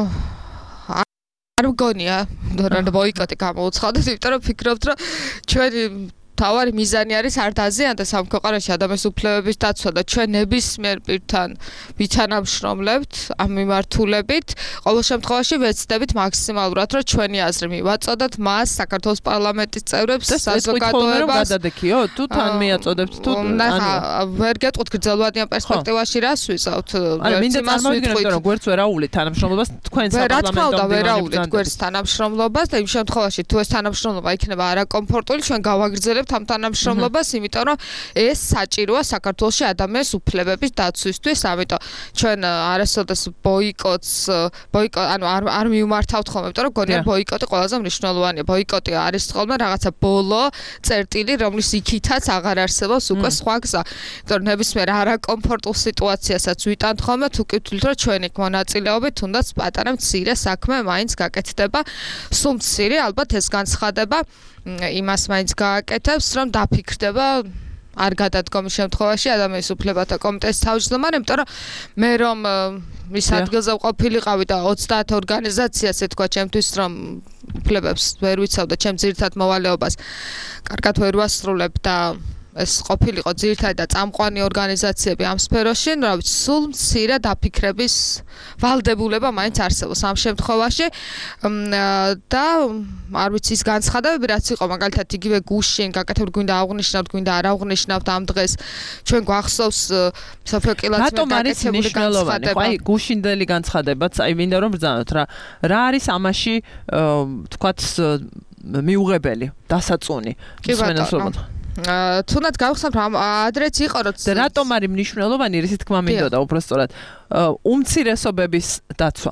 არ მგონია რომ ბოიკოტი გამოუცხადოთ, იმიტომ რომ ფიქრობთ რომ ჩვენი თავარი მიზანი არის არ დაზიანდეს ამ ქვეყანაში ადამიანის უფლებების დაცვა და ჩვენ ნებისმიერ პირთან ვითანამშრომლებთ ამ მიმართულებით ყოველ შემთხვევაში ვეცდებით მაქსიმალურად რომ ჩვენი აზრი მივაწოდოთ მას საქართველოს პარლამენტის წევრებს საზოგადოებას გადადექიო თუ თან მიაწოდებთ თუ ანუ ვერ გეტყვით გრძელვადიან პერსპექტივაში რას ვიზავთ ანუ მინდა წარმოვიდგინოთ რომ გვერდს ვერაულით თანამშრომლობას თქვენ საპარლამენტო ვერაულით გვერდს თანამშრომლობას და იმ შემთხვევაში თუ ეს თანამშრომლობა იქნება არაკომფორტული ჩვენ გავაგრძელებთ ვსწავლობთ ამ თანამშრომლობას, იმიტომ რომ ეს საჭიროა საქართველოში ადამიანის უფლებების დაცვისთვის, ამიტომ ჩვენ არასოდეს ბოიკოტს, ბოიკოტ, ანუ არ არ მივმართავთ ხოლმე, იმიტომ რომ გონია ბოიკოტი ყველაზე მნიშვნელოვანია. ბოიკოტი არის ხოლმე რაღაცა ბოლო წერტილი, რომლის იქითაც აღარ არსებობს უკვე სხვა გზა. იმიტომ რომ ნებისმიერ არაკომფორტულ სიტუაციასაც ვიტანთ ხოლმე, თუ კი ვთვლით, რომ ჩვენი მონაწილეობით თუნდაც პატარა მცირე საქმე მაინც გაკეთდება. სულ მცირე, ალბათ ეს განცხადება იმას მაინც გააკეთებს, რომ დაფიქრდება არ გადადგომის შემთხვევაში ადამიანის უფლებათა კომიტეტის თავმჯდომარე, იმიტომ რომ მე რომ ის ადგილზე ვყოფილიყავი და ოცდაათ ორგანიზაციას ეთქვა ჩემთვის, რომ უფლებებს ვერ ვიცავ და ჩემ ძირითად მოვალეობას კარგად ვერ ვასრულებ და ეს ყოფილიყო ძირითადად და წამყვანი ორგანიზაციები ამ სფეროში, რა ვიცი, სულ მცირე დაფიქრების ვალდებულება მაინც არსებობს ამ შემთხვევაში და არ ვიცი ის განცხადებები რაც იყო მაგალითად იგივე გუშინ გაკეთებული გვინდა აღვნიშნავთ, გვინდა არ აღვნიშნავთ ამ დღეს ჩვენ გვახსოვს სოფიო კილაძემ გაკეთებული განცხადება. აი გუშინდელი განცხადებაც, აი მინდა რომ ბრძანოთ რა რა არის ამაში თქვათ მიუღებელი, დასაწუნი მსმენელს. თუნდაც გავხსნათ რომ ადრეც იყო რომ რატომ არის მნიშვნელოვანი რისი თქმა მინდოდა უბრალოდ უმცირესობების დაცვა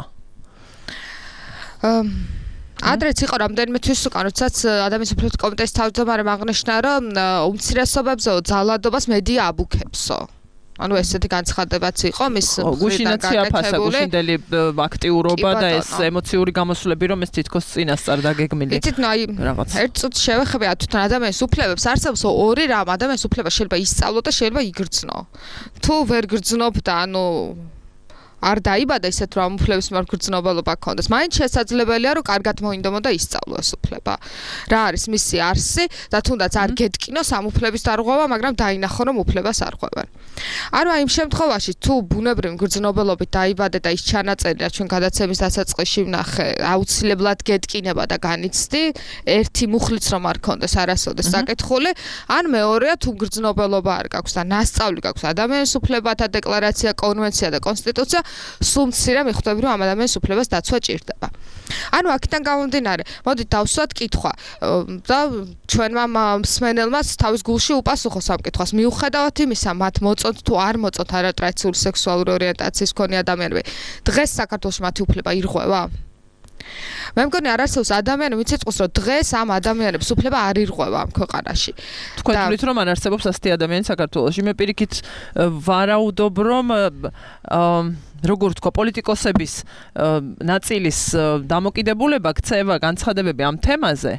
ადრეც იყო რამდენიმე თვის უკან როდესაც ადამიანის უფლებათა კომიტეტის თავმჯდომარემ აღნიშნა რომ უმცირესობებზე ძალადობას მედია აბუქებსო. ანუ ესეთი განცხადებაც იყო მის გუშინაც შეაფასა გუშინდელი აქტიურობა და ეს ემოციური გამოსვლები რომ ეს თითქოს წინასწარ დაგეგმილი. იცით, ნუ აი ერთ წუთს შევეხები თვითონ ადამიანის უფლებებს არსებობს ორი რამ, ადამიანის უფლება შეიძლება ისწავლო და შეიძლება იგრძნო. თუ ვერ გრძნობ და ანუ არ დაიბადა ისეთ რომ უფლების მიმართ გრძნობელობა გქონდეს. მაინც შესაძლებელია რომ კარგად მოინდომო და ისწავლო ეს უფლება. რა არის მისი არსი და თუნდაც არ გეტკინოს ამ უფლების დარღვევა, მაგრამ დაინახო რომ უფლებას არ ღვევენ. ანუ აი იმ შემთხვევაში თუ ბუნებრივი გრძნობელობით დაიბადე და ის ჩანაწერია ჩვენ გადაცემის დასაწყისში ვნახე, აუცილებლად გეტკინება და განიცდი, ერთი მუხლიც რომ არ გქონდეს არასოდეს საკითხული, ან მეორეა თუ გრძნობელობა არ გაქვს და ნასწავლი გაქვს ადამიანის უფლებათა დეკლარაცია, კონვენცია და კონსტიტუცია სულ მცირე მიხვდები რომ ამ ადამიანის უფლებას დაცვა ჭირდება. ანუ აქედან გამომდინარე, მოდით დავსვათ კითხვა და ჩვენმა მსმენელმაც თავის გულში უპასუხოს ამ კითხვას. მიუხედავად იმისა, მათ მოწონთ თუ არ მოწონთ არატრადიციული სექსუალური ორიენტაციის მქონე ადამიანები, დღეს საქართველოში მათი უფლება ირღვევა? მე მგონი არ არსებობს ადამიანი, ვინც იტყვის, რომ დღეს ამ ადამიანებს უფლება არ ირღვევა ამ ქვეყანაში. თქვენ თვლით, რომ არ არსებობს ასეთი ადამიანი საქართველოში? მე პირიქით ვარაუდობ, რომ როგორ თქვა, პოლიტიკოსების ნაწილის დამოკიდებულება ქცევა განცხადებები ამ თემაზე,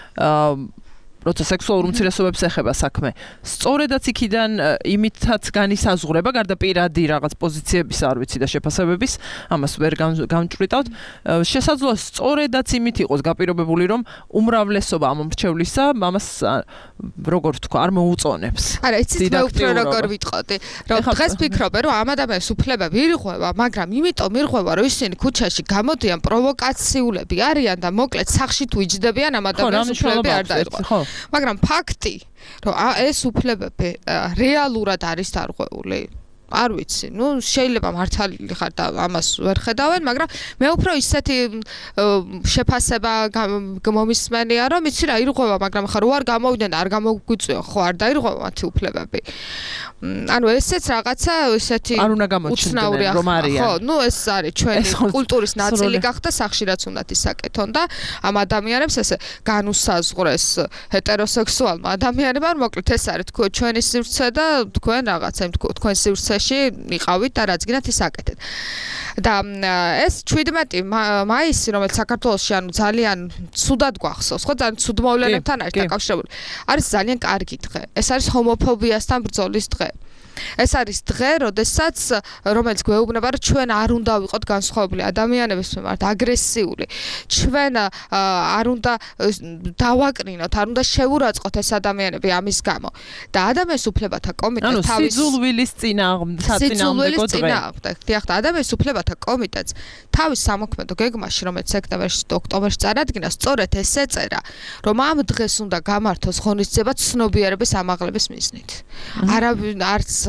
როცა სექსუალურ უმცირესობებს ეხება საქმე, სწორედაც იქიდან იმითაც განისაზღვრება, გარდა პირადი რაღაც პოზიციების, არ ვიცი და შეფასებების, ამას ვერ გამჭვრიტავთ, შესაძლოა სწორედაც იმით იყოს გაპირობებული, რომ უმრავლესობა ამ მრჩევლისა ამას როგორ თქვა, არ მოუწონებს. არა, იცით მე უფრო როგორ ვიტყოდი, რომ დღეს ფიქრობ, რომ ამ ადამიანს უფლება ვირღვევა, მაგრამ იმიტომ ვირღვევა, რომ ისინი ქუჩაში გამოდიან პროვოკაციულები არიან და მოკლედ სახში თუ იჯდებიან ამ ადამიანს უფლები არ დაირღვა. მაგრამ ფაქტი, რომ ეს უფლებები რეალურად არის დარღვეული, არ ვიცი, ნუ შეიძლება მართალი ხარ და ამას ვერ ხედავენ, მაგრამ მე უფრო ისეთი შეფასება მომისმენია, რომ იცი რა ირღვევა, მაგრამ ხარ უარ გამოვიდნენ, არ გამოგვიწვიო, ხო არ დაირღვევა მათი უფლებები. ანუ ესეც რაღაცა ესეთი არ უნდა გამოჩნდნენ რომ არიან. ხო, ნუ ეს არის ჩვენი კულტურის ნაწილი გახდა სახში რაც უნდათ ისაკეთონ და ამ ადამიანებს ესე განუსაზღვრეს ჰეტეროსექსუალმა ადამიანებმა, მოკლედ ეს არის თქო ჩვენი სივრცე და თქვენ რაღაცა იმ თქვენ სივრცეში იყავით და რაც გინდათ ისაკეთეთ. და ეს შვიდმეტი მაისი, რომელიც საქართველოში ანუ ძალიან ცუდად გვახსოვს, ხო, ძალიან ცუდ მოვლენებთან არის დაკავშირებული. არის ძალიან კარგი დღე. ეს არის ჰომოფობიასთან ბრძოლის დღე. ეს არის დღე, როდესაც რომელიც გვეუბნება, რომ ჩვენ არ უნდა ვიყოთ განსხვავებული ადამიანების მიმართ აგრესიული. ჩვენ არ უნდა დავაკნინოთ, არ უნდა შევურაცხოთ ეს ადამიანები ამის გამო. და ადამიანის უფლებათა კომიტეტი თავის სიძულვილის წინააღმდეგო დღე. დიახ, და ადამიანის უფლებათა კომიტეტს თავის სამოქმედო გეგმაში, რომელიც სექტემბერში და ოქტომბერში წარადგინა, სწორედ ეს ეწერა, რომ ამ დღეს უნდა გამართოს ღონისძიება ცნობიერების ამაღლების მიზნით. არავინ არც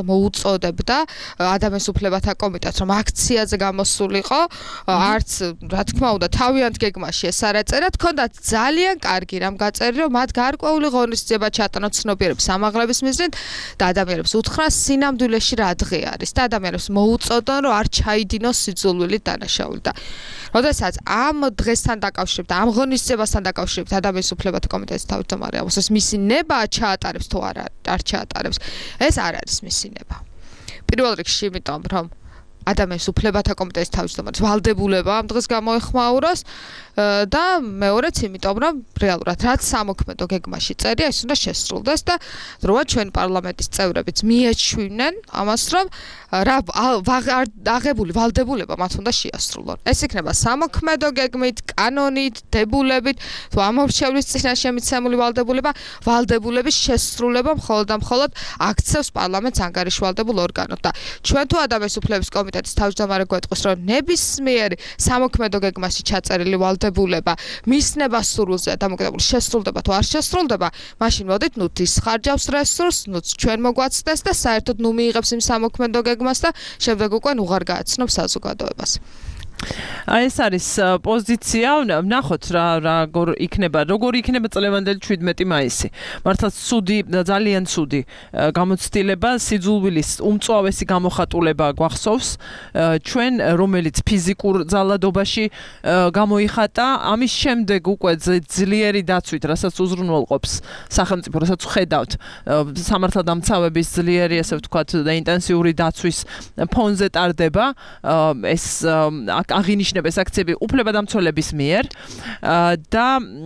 მოუწოდებდა ადამიანის უფლებათა კომიტეტს, რომ აქციაზე გამოსულიყო, არც რა თქმა უნდა თავიანთ გეგმაში ეს არ ეწერათ, ჰქონდათ ძალიან კარგი რამ გაწერილი, რომ მათ გარკვეული ღონისძიება ჩატანოთ ცნობიერების ამაღლების მიზნით და ადამიანებს უთხრა სინამდვილეში რა დღე არის და ადამიანებს მოუწოდონ, რომ არ ჩაიდინოს სიძულვილით დანაშაული და როდესაც ამ დღესთან დაკავშირებით, ამ ღონისძიებასთან დაკავშირებით ადამიანის უფლებათა კომიტეტის თავმჯდომარე ამბობს, მისი ნება ჩაატარებს თუ არა არ ჩაატარებს, ეს არ არის მისი ნება. პირველ რიგში იმიტომ, რომ ადამიანის უფლებათა კომიტეტის თავმჯდომარის ვალდებულება ამ დღეს გამოეხმაუროს და მეორეც იმიტომ, რომ რეალურად რაც სამოქმედო გეგმაში წერია, ის უნდა შესრულდეს და დროა ჩვენ პარლამენტის წევრებიც მიეჩვინენ ამას, რომ რა აღებული ვალდებულება მათ უნდა შეასრულონ. ეს იქნება სამოქმედო გეგმით, კანონით, დებულებით, თუ ამორჩევლის წინაშე მიცემული ვალდებულება, ვალდებულების შესრულება მხოლოდ და მხოლოდ აქცევს პარლამენტს ანგარიშვალდებულ ორგანოდ და ჩვენ თუ ადამიანის უფლების კომიტეტის თავმჯდომარე გვეტყვის, რომ ნებისმიერი სამოქმედო გეგმაში ჩაწერილი ვალდებულება მის ნებას სურვილზეა დამოკიდებული, შესრულდება თუ არ შესრულდება, მაშინ მოდით ნუ ის ხარჯავს რესურსს, ნუ ჩვენ მოგვაცდეს და საერთოდ ნუ მიიღებს იმ სამოქმედო გეგმას და შემდეგ უკვე უღარ გააცნობს საზოგადოებას. აი ეს არის პოზიცია, ვნახოთ რა როგორ იქნება, როგორ იქნება წლევანდელი შვიდმეტი მაისი. მართლაც ცუდი, ძალიან ცუდი გამოცდილება, სიძულვილის უმწვავესი გამოხატულება გვახსოვს ჩვენ, რომელიც ფიზიკურ ძალადობაში გამოიხატა, ამის შემდეგ უკვე ძლიერი დაცვით, რასაც უზრუნველყოფს სახელმწიფო, რასაც ხედავთ სამართალდამცავების ძლიერი, ასე ვთქვათ, და ინტენსიური დაცვის ფონზე ტარდება ეს აღინიშნება ეს აქციები უფლებადამცველების მიერ და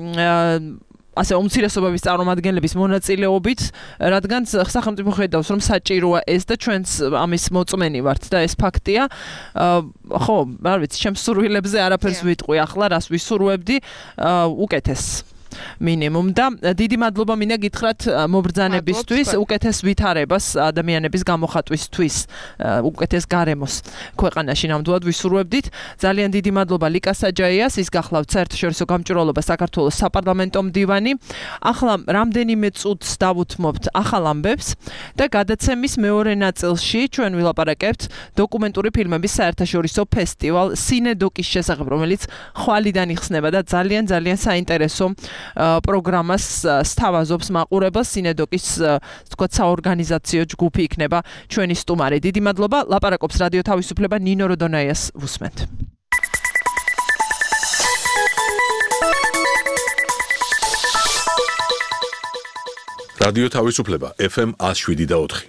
ასე უმცირესობების წარმომადგენლების მონაწილეობით, რადგან სახელმწიფო ხედავს, რომ საჭიროა ეს და ჩვენც ამის მოწმენი ვართ და ეს ფაქტია. ხო, არ ვიცი, ჩემს სურვილებზე არაფერს ვიტყვი ახლა, რას ვისურვებდი, უკეთეს მინიმუმ და დიდი მადლობა მინდა გითხრათ მობრძანებისთვის, უკეთეს ვითარებას ადამიანების გამოხატვისთვის, უკეთეს გარემოს ქვეყანაში ნამდვილად ვისურვებდით. ძალიან დიდი მადლობა ლიკა საჯაიას, ის გახლავთ საერთაშორისო გამჭვირვალობა საქართველოს საპარლამენტო მდივანი. ახლა რამდენიმე წუთს დავუთმობთ ახალ ამბებს და გადაცემის მეორე ნაწილში ჩვენ ვილაპარაკებთ დოკუმენტური ფილმების საერთაშორისო ფესტივალ სინედოკის შესახებ, რომელიც ხვალიდან იხსნება და ძალიან ძალიან საინტერესო პროგრამას სთავაზობს მაყურებელს. სინედოკის თქვა საორგანიზაციო ჯგუფი იქნება ჩვენი სტუმარი. დიდი მადლობა. ლაპარაკობს რადიო თავისუფლება, ნინო როდონაიას ვუსმენთ. რადიო თავისუფლება ეფ ემ one oh seven და four.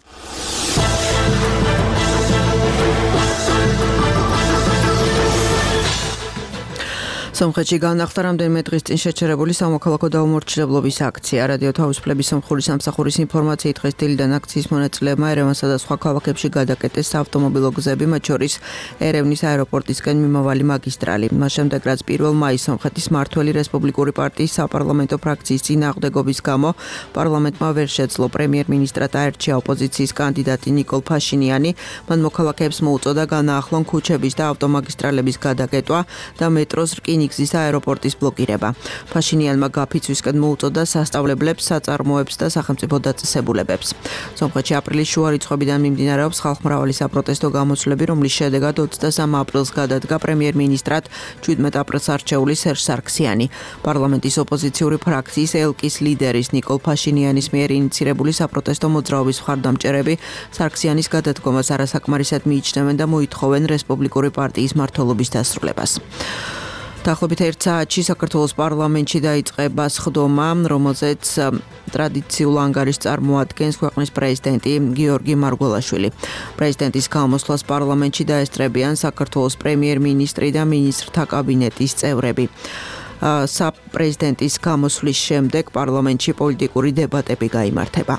სომხეთში განახლდა რამდენიმე დღის წინ შეჩერებული სამოქალაქო დაუმორჩილებლობის აქცია. რადიო თავისუფლების სომხური სამსახურის ინფორმაციით დღეს დილიდან აქციის მონაწილეებმა ერევანსა და სხვა ქალაქებში გადაკეტეს საავტომობილო გზები, მათ შორის ერევნის აეროპორტისკენ მიმავალი მაგისტრალი. მას შემდეგ, რაც პირველ მაისს სომხეთის მმართველი რესპუბლიკური პარტიის საპარლამენტო ფრაქციის წინააღმდეგობის გამო პარლამენტმა ვერ შეძლო პრემიერ-მინისტრად აერჩია ოპოზიციის კანდიდატი ნიკოლ ფაშინიანი, მან მოქალაქეებს მოუწოდა განაახლონ ქუჩების და ავტომაგისტრალების გადაკეტვა და მეტროს რკინიგზის აეროპორტის ბლოკირება. ფაშინიანმა გაფიცვისკენ მოუწოდა სასწავლებლებს, საწარმოებს და სახელმწიფო დაწესებულებებს. სომხეთში აპრილის შუა რიცხვებიდან მიმდინარეობს ხალხმრავალი საპროტესტო გამოსვლები, რომლის შედეგად ოცდასამ აპრილს გადადგა პრემიერ-მინისტრად შვიდმეტ აპრილს არჩეული სერჟ სარქსიანი. პარლამენტის ოპოზიციური ფრაქციის ელკის ლიდერის ნიკოლ ფაშინიანის მიერ ინიცირებული საპროტესტო მოძრაობის მხარდამჭერები სარქსიანის გადადგომას არასაკმარისად მიიჩნევენ და მოითხოვენ რესპუბლიკური პარტიის მმართველობის დასრულებას. დაახლოებით ერთ საათში საქართველოს პარლამენტში დაიწყება სხდომა, რომელზეც ტრადიციულ ანგარიშს წარმოადგენს ქვეყნის პრეზიდენტი გიორგი მარგველაშვილი. პრეზიდენტის გამოსვლას პარლამენტში დაესწრებიან საქართველოს პრემიერ-მინისტრი და მინისტრთა კაბინეტის წევრები. საპრეზიდენტის გამოსვლის შემდეგ პარლამენტში პოლიტიკური დებატები გაიმართება.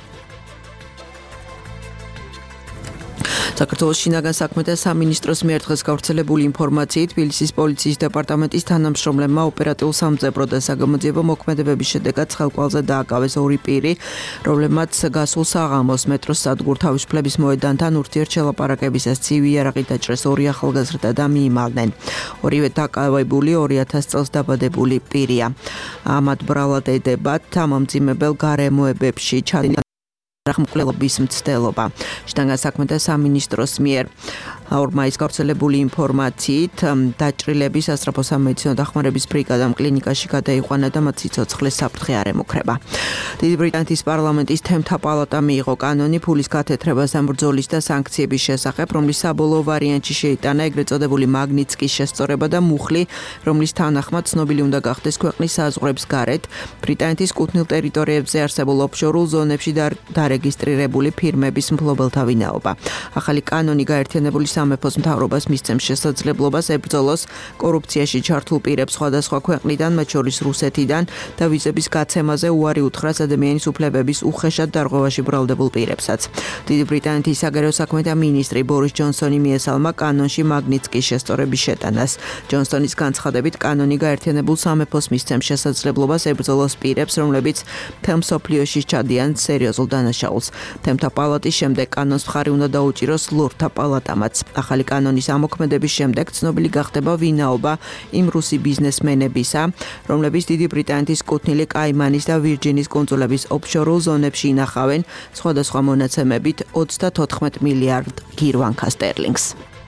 საქართველოს შინაგან საქმეთა სამინისტროს მიერ დღეს გავრცელებული ინფორმაციით თბილისის პოლიციის დეპარტამენტის თანამშრომლებმა ოპერატიულ სამძებრო და საგამოძიებო მოქმედებების შედეგად ხელკვალზე დააკავეს ორი პირი, რომლებმაც გასულ საღამოს მეტროს სადგურ თავისუფლების მოედანთან ურთიერთშელაპარაკებისას ცივი იარაღი დაჭრეს ორი ახალგაზრდა და მიიმალნენ. ორივე დაკავებული ორი ათას წელს დაბადებული პირია. ამათ ბრალად ედებათ ამომძიმებელ გარემოებებში ჩადენა ხმყლელობის მცდელობა. შტანგან საქმეთა სამინისტროს მიერ ორ მაისს გავრცელებული ინფორმაციით დაჭრილების სასწრაფო სამედიცინო დახმარების ბრიგადამ კლინიკაში გადაიყვანა და მათ სიცოცხლეს საფრთხე არ ემუქრება. დიდი ბრიტანეთის პარლამენტის თემთა პალატა მიიღო კანონი ფულის გათეთრებას ამ ბრძოლის და სანქციების შესახებ, რომლის საბოლოო ვარიანტში შეიტანა ეგრეთ წოდებული მაგნიცკის შესწორება და მუხლი, რომლის თანახმად ცნობილი უნდა გახდეს ქვეყნის საზღვრებს გარეთ ბრიტანეთის კუთვნილ ტერიტორიებზე არსებულ ოფშორულ ზონებში დარეგისტრირებული ფირმების მფლობელთა ვინაობა. ახალი კანონი გაერთიანებული სამეფოს მთავრობას მისცემს შესაძლებლობას ებრძოლოს კორუფციაში ჩართულ პირებს სხვადასხვა ქვეყნიდან, მათ შორის რუსეთიდან და ვიზების გაცემაზე უარი უთხრას ადამიანის უფლებების უხეშად დარღვევაში ბრალდებულ პირებსაც. დიდი ბრიტანეთის საგარეო საქმეთა მინისტრი ბორის ჯონსონი მიესალმა კანონში მაგნიცკის შესწორების შეტანას. ჯონსონის განცხადებით კანონი გაერთიანებულ სამეფოს მისცემს შესაძლებლობას ებრძოლოს პირებს, რომლებიც მთელ მსოფლიოში ჩადიან სერიოზულ დანაშაულს. თემთა პალატის შემდეგ კანონს მხარი უნდა დაუჭიროს ლორდთა პალატამაც. ახალი კანონის ამოქმედების შემდეგ ცნობილი გახდება ვინაობა იმ რუსი ბიზნესმენებისა, რომლებიც დიდი ბრიტანეთის კუთვნილი კაიმანის და ვირჯინის კუნძულების ოფშორულ ზონებში ინახავენ სხვადასხვა მონაცემებით ოცდათოთხმეტ მილიარდ გირვანქა სტერლინგს.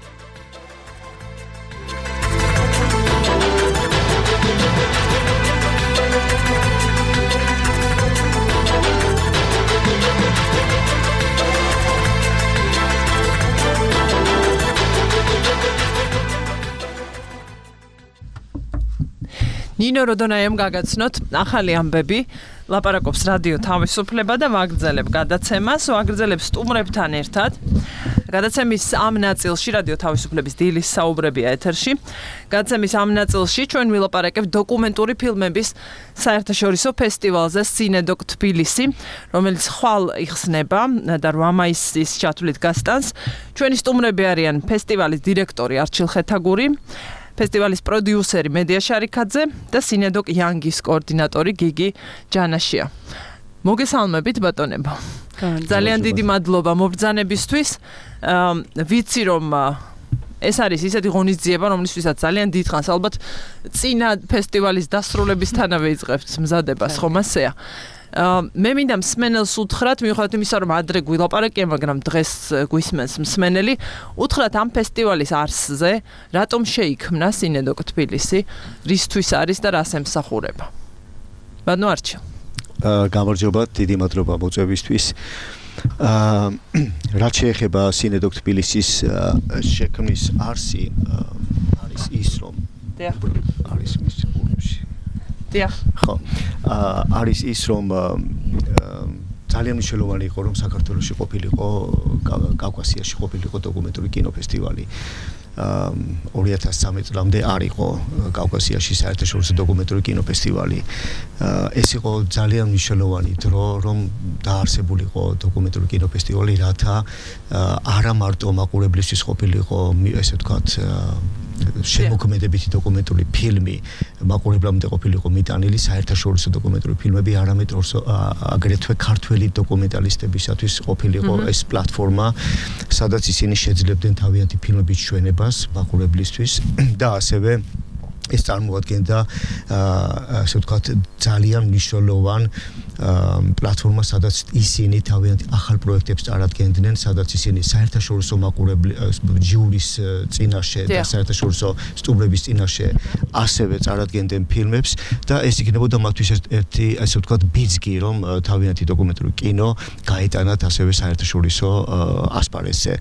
ნინო როდონაიამ გაგაცნოთ ახალი ამბები, ლაპარაკობს რადიო თავისუფლება და ვაგრძელებ გადაცემას, ვაგრძელებ სტუმრებთან ერთად. გადაცემის ამ ნაწილში რადიო თავისუფლების დილის საუბრებია ეთერში. გადაცემის ამ ნაწილში ჩვენ ვილაპარაკებთ დოკუმენტური ფილმების საერთაშორისო ფესტივალზე სინედოკ თბილისი, რომელიც ხვალ იხსნება და რვა მაისის ჩათვლით გასტანს. ჩვენი სტუმრები არიან ფესტივალის დირექტორი არჩილ ხეთაგური, ფესტივალის პროდიუსერი მედია შარიქაძე და სინედოკ იანგის კოორდინატორი გიგი ჯანაშია. მოგესალმებით ბატონებო. ძალიან დიდი მადლობა მობრძანებისთვის. ვიცი რომ ეს არის ისეთი ღონისძიება, რომლისთვისაც ძალიან დიდხანს ალბათ წინა ფესტივალის დასრულებისთანავე იწყებთ მზადებას, ხომ ასეა? მე მინდა მსმენელს უთხრათ, მიუხედავად იმისა, რომ ადრე გვილაპარაკია, მაგრამ დღეს გვისმენს მსმენელი, უთხრათ ამ ფესტივალის არსზე, რატომ შეიქმნა სინედოკ თბილისი, რისთვის არის და რას ემსახურება. ბატონო არჩილ. გამარჯობა, დიდი მადლობა მოწვევისთვის. რაც შეეხება სინედოკ თბილისის შექმნის არსი, არის ის, რომ არის მის ურში. დიახ. ხო. არის ის, რომ ძალიან მნიშვნელოვანი იყო, რომ საქართველოში ყოფილიყო, კავკასიაში ყოფილიყო დოკუმენტური კინოფესტივალი. ორი ათას წამეტ წლამდე არ იყო კავკასიაში საერთაშორისო დოკუმენტური კინოფესტივალი. ეს იყო ძალიან მნიშვნელოვანი დრო, რომ დაარსებულიყო დოკუმენტური კინოფესტივალი, რათა არა მარტო მაყურებლისთვის ყოფილიყო, ესე ვთქვათ, შემოქმედებითი დოკუმენტური ფილმი მაყურებლამდე ყოფილიყო მიტანილი საერთაშორისო დოკუმენტური ფილმები, არამედ აგრეთვე ქართველი დოკუმენტალისტებისათვის ყოფილიყო ეს პლატფორმა, სადაც ისინი შეძლებდნენ თავიანთი ფილმების ჩვენებას მაყურებლისთვის და ასევე ეს წარმოადგენდა ასე ვთქვათ ძალიან მნიშვნელოვან პლატფორმა, სადაც ისინი თავიანთი ახალ პროექტებს წარადგენდნენ, სადაც ისინი საერთაშორისო მაყურებლის ჯურის წინაშე და საერთაშორისო სტუმრების წინაშე ასევე წარადგენდნენ ფილმებს და ეს იქნებოდა მათთვის ერთი ასე ვთქვათ ბიძგი, რომ თავიანთი დოკუმენტური კინო გაეტანათ ასევე საერთაშორისო ასპარეზზე.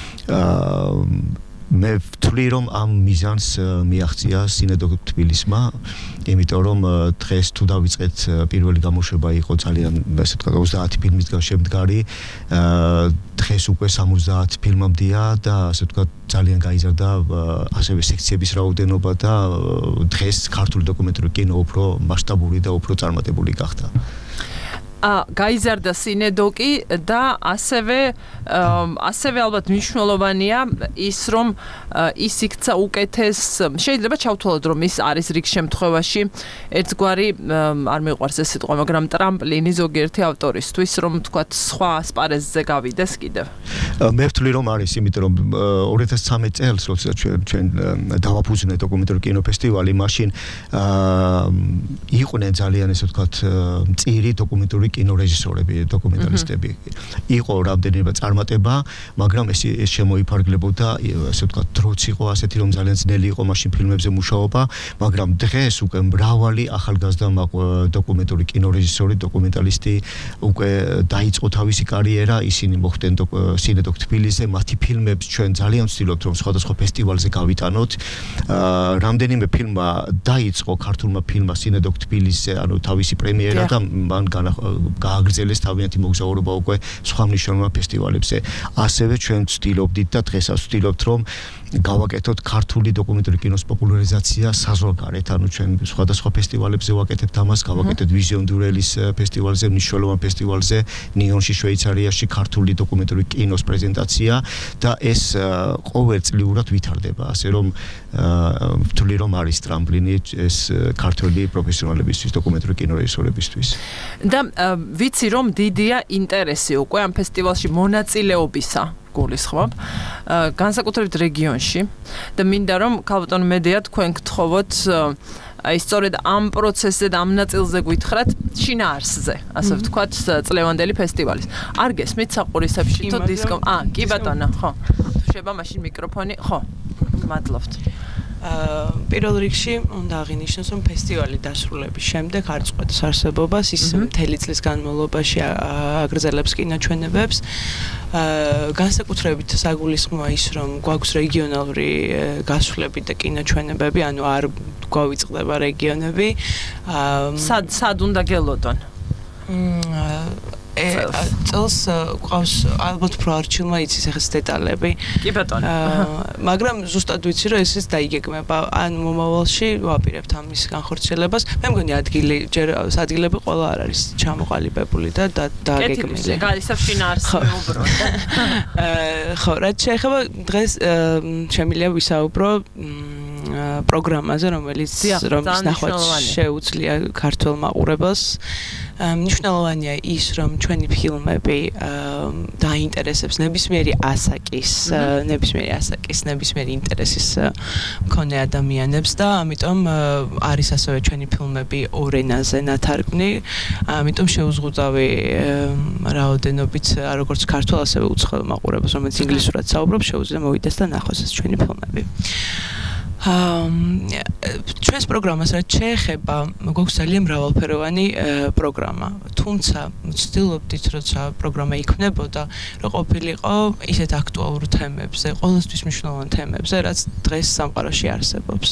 მე ვთვლი, რომ ამ მიზანს მიაღწია სინედოკ თბილისმა, იმიტომ რომ დღეს თუ დავიწყეთ პირველი გამოშვება იყო ძალიან ასე ვთქვათ ოცდაათი ფილმის შემდგარი, დღეს უკვე სამოცდაათი ფილმამდეა და ასე ვთქვათ ძალიან გაიზარდა ასევე სექციების რაოდენობა და დღეს ქართული დოკუმენტური კინო უფრო მასშტაბური და უფრო წარმატებული გახდა. გაიზარდა სინედოკი და ასევე ასევე ალბათ მნიშვნელოვანია ის, რომ ის იქცა უკეთეს, შეიძლება ჩავთვალოთ, რომ ის არის რიგ შემთხვევაში ერთგვარი, არ მიყვარს ეს სიტყვა, მაგრამ ტრამპლინი ზოგიერთი ავტორისთვის, რომ თქვათ სხვა ასპარეზზე გავიდეს კიდევ. მე ვთვლი, რომ არის, იმიტომ რომ ორი ათას ცხრამეტ წელს, როცა ჩვენ ჩვენ დავაფუძნეთ დოკუმენტური კინოფესტივალი, მაშინ იყვნენ ძალიან ესე ვთქვათ მწირი დოკუმენტური კინორეჟისორები, დოკუმენტალისტები. იყო რამდენიმე წარმატება, მაგრამ ეს ეს შემოიფარგლებოდა, ასე ვთქვათ, დროც იყო ასეთი, რომ ძალიან ძნელი იყო მაშინ ფილმებზე მუშაობა, მაგრამ დღეს უკვე მრავალი ახალგაზრდა დოკუმენტური კინორეჟისორი, დოკუმენტალისტი უკვე დაიწყო თავისი კარიერა, ისინი მოხვდნენ სინედოკ თბილისზე, მათი ფილმებს ჩვენ ძალიან ვცდილობთ, რომ სხვადასხვა ფესტივალზე გავიტანოთ. რამდენიმე ფილმმა დაიწყო ქართულმა ფილმმა სინედოკ თბილისზე, ანუ თავისი პრემიერა და მან გააგრძელეს თავიანთი მოგზაურობა უკვე სხვა მნიშვნელოვან ფესტივალებზე. ასევე ჩვენ ვცდილობდით და დღესაც ვცდილობთ, რომ გავაკეთოთ ქართული დოკუმენტური კინოს პოპულარიზაცია საზღვარგარეთ, ანუ ჩვენ სხვადასხვა ფესტივალებზე ვაკეთებთ ამას, გავაკეთეთ ვიზიონ დურელის ფესტივალზე, მნიშვნელოვან ფესტივალზე, ნიონში, შვეიცარიაში ქართული დოკუმენტური კინოს პრეზენტაცია და ეს ყოველწლიურად ვითარდება, ასე რომ ვთვლი რომ არის ტრამპლინი ეს ქართული პროფესიონალებისთვის, დოკუმენტური კინორეჟისორებისთვის. და ვიცი რომ დიდია ინტერესი უკვე ამ ფესტივალში მონაწილეობისა. გულისხმობ, განსაკუთრებით რეგიონში და მინდა რომ ქალბატონო მედია თქვენ გთხოვოთ აი სწორედ ამ პროცესზე და ამ ნაწილზე გვითხრათ შინაარსზე, ასე ვთქვათ, წლევანდელი ფესტივალის. არ გესმით საყურისებში თუ დისკო? აა, კი ბატონო, ხო. შეება მაშინ მიკროფონი, ხო. მადლობთ. პირველ რიგში უნდა აღინიშნოს, რომ ფესტივალი დასრულების შემდეგ არ წყვეტს არსებობას, ის მთელი წლის განმავლობაში აგრძელებს კინოჩვენებებს. განსაკუთრებით საგულისხმოა ის, რომ გვაქვს რეგიონალური გასვლები და კინოჩვენებები, ანუ არ გვავიწყდება რეგიონები. სად სად უნდა გელოდონ? წელს ყავს ალბათ პროარჩილმა იცის ახლა დეტალები. კი ბატონო. მაგრამ ზუსტად ვიცი რომ ესეც დაიგეგმება. ან მომავალში ვაპირებთ ამის განხორციელებას. მე მგონი ადგილი ჯერ ადგილები ყველა არ არის ჩამოყალიბებული და დააგეგმილი. გალისავ შინაარსს მეუბრუნდა. ხო, რაც შეეხება დღეს შემიძლია ვისაუბრო პროგრამაზე, რომელიც რომის ნახვაც შეუძლია ქართულ მაყურებელს. მნიშვნელოვანია ის, რომ ჩვენი ფილმები დაინტერესებს ნებისმიერი ასაკის, ნებისმიერი ასაკის, ნებისმიერი ინტერესის მქონე ადამიანებს და ამიტომ არის ასევე ჩვენი ფილმები ორ ენაზე ნათარგმნი. ამიტომ შეუზღუდავი რაოდენობით როგორც ქართულ, ასევე უცხოელ მაყურებელს, რომელიც ინგლისურად საუბრობს, შეუძლია მოვიდეს და ნახოს ეს ჩვენი ფილმები. ჩვენს პროგრამას რაც შეეხება, გვაქვს ძალიან მრავალფეროვანი პროგრამა. თუმცა ვცდილობდით, როცა პროგრამა იქმნებოდა, რომ ყოფილიყო ისეთ აქტუალურ თემებზე, ყოველთვის მნიშვნელოვან თემებზე, რაც დღეს სამყაროში არსებობს.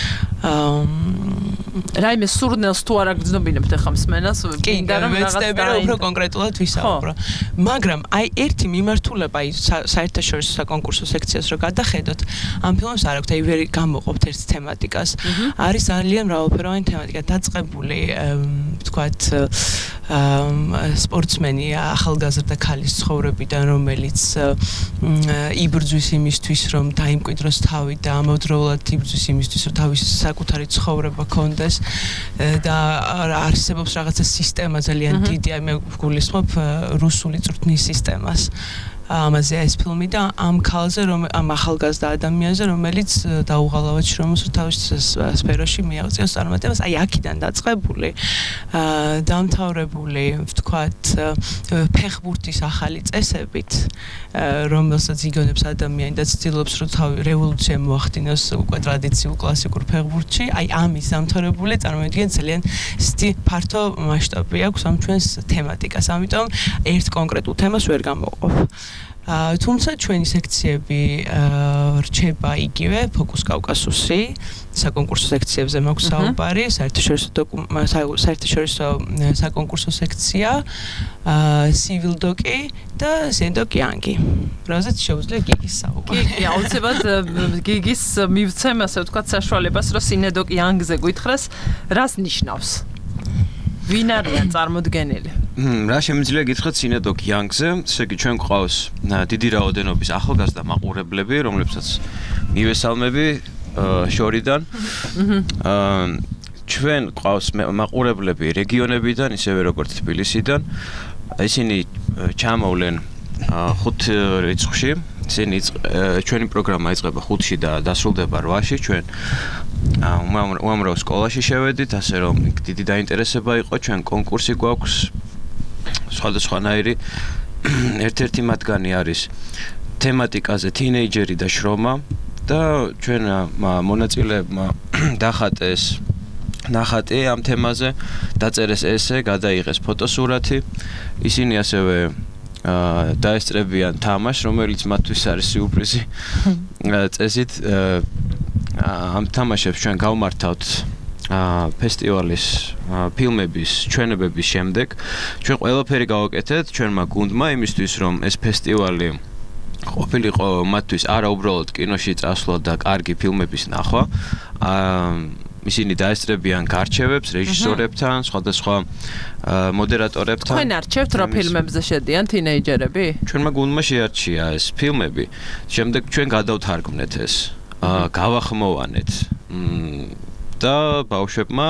რაიმე სურნელს თუ არ აგრძნობინებთ ახლა მსმენელს, მინდა რომ ვეცდები რომ უფრო კონკრეტულად ვისაუბრო. მაგრამ აი ერთი მიმართულება ის საერთაშორისო საკონკურსო სექციას რო გადახედოთ, ამ ფილმს არ აქვს, აი ვერ გამოყოფთ ერთ თემატიკას. არის ძალიან მრავალფეროვანი თემატიკა, დაწყებული, ვთქვათ, სპორტსმენი, ახალგაზრდა ქალის ცხოვრებიდან, რომელიც იბრძვის იმისთვის, რომ დაიმკვიდროს თავი და ამავდროულად იბრძვის იმისთვის, რომ თავის საკუთარი ცხოვრება კონდეს და არსებობს რაღაცა სისტემა ძალიან დიდი, აი მე გულისხმობ რუსული წვრთნის სისტემას. ამაზე ეს ფილმი და ამ ქალზე, ამ ახალგაზრდა ადამიანზე, რომელიც დაუღალავად შრომობს თავის სფეროში მიაღწიოს წარმატებას, აი აქედან დაწყებული, დამთავრებული, ვთქვათ, ფეხბურთის ახალი წესებით, რომელსაც იგონებს ადამიანი და ცდილობს, რომ თავი რევოლუცია მოახდინოს უკვე ტრადიციულ კლასიკურ ფეხბურთში, აი ამის დამთავრებული წარმოიდგინეთ ძალიან ფართო მასშტაბი აქვს ამ ჩვენს თემატიკას, ამიტომ ერთ კონკრეტულ თემას ვერ გამოვყოფ. თუმცა ჩვენი სექციები რჩება იგივე, ფოკუს კავკასუსი, საკონკურსო სექციებზე მაქვს საუბარი, საერთაშორისო საკონკურსო სექცია, civil doc-ი და sendok young-ი. რაზეც შეუძლია გიგის საუბარი. კი, აუცილებლად გიგის მივცემ, ასე ვთქვათ, საშუალებას, რომ sendok young-ზე გითხრას, რას ნიშნავს? ვინ არიან წარმოდგენილი? რა შემიძლია გითხრათ სინედოკ young-ზე, ესე იგი ჩვენ გვყავს დიდი რაოდენობის ახალგაზრდა მაყურებლები, რომლებსაც მივესალმები შორიდან. ჩვენ გვყავს მაყურებლები რეგიონებიდან, ისევე როგორც თბილისიდან. ისინი ჩამოვლენ ხუთ რიცხვში. ისინი ჩვენი პროგრამა იწყება ხუთში და დასრულდება რვაში. ჩვენ უამრავ სკოლაში შევედით, ასე რომ დიდი დაინტერესება იყო, ჩვენ კონკურსი გვაქვს სხვადასხვანაირი ერთ-ერთი მათგანი არის თემატიკაზე თინეიჯერი და შრომა და ჩვენ მონაწილეებმა დახატეს ნახატი ამ თემაზე, დაწერეს ესე, გადაიღეს ფოტოსურათი. ისინი ასევე დაესწრებიან თამაშს, რომელიც მათთვის არის სიურპრიზი. წესით ამ თამაშებს ჩვენ გავმართავთ ფესტივალის ფილმების ჩვენებების შემდეგ. ჩვენ ყველაფერი გავაკეთეთ ჩვენმა გუნდმა იმისთვის, რომ ეს ფესტივალი ყოფილიყო მათთვის არა უბრალოდ კინოში წასვლა და კარგი ფილმების ნახვა. ისინი დაესწრებიან გარჩევებს რეჟისორებთან, სხვადასხვა მოდერატორებთან. თქვენ არჩევთ რა ფილმებზე შედიან თინეიჯერები? ჩვენმა გუნდმა შეარჩია ეს ფილმები. შემდეგ ჩვენ გადავთარგმნეთ ეს, გავახმოვანეთ და ბავშვებმა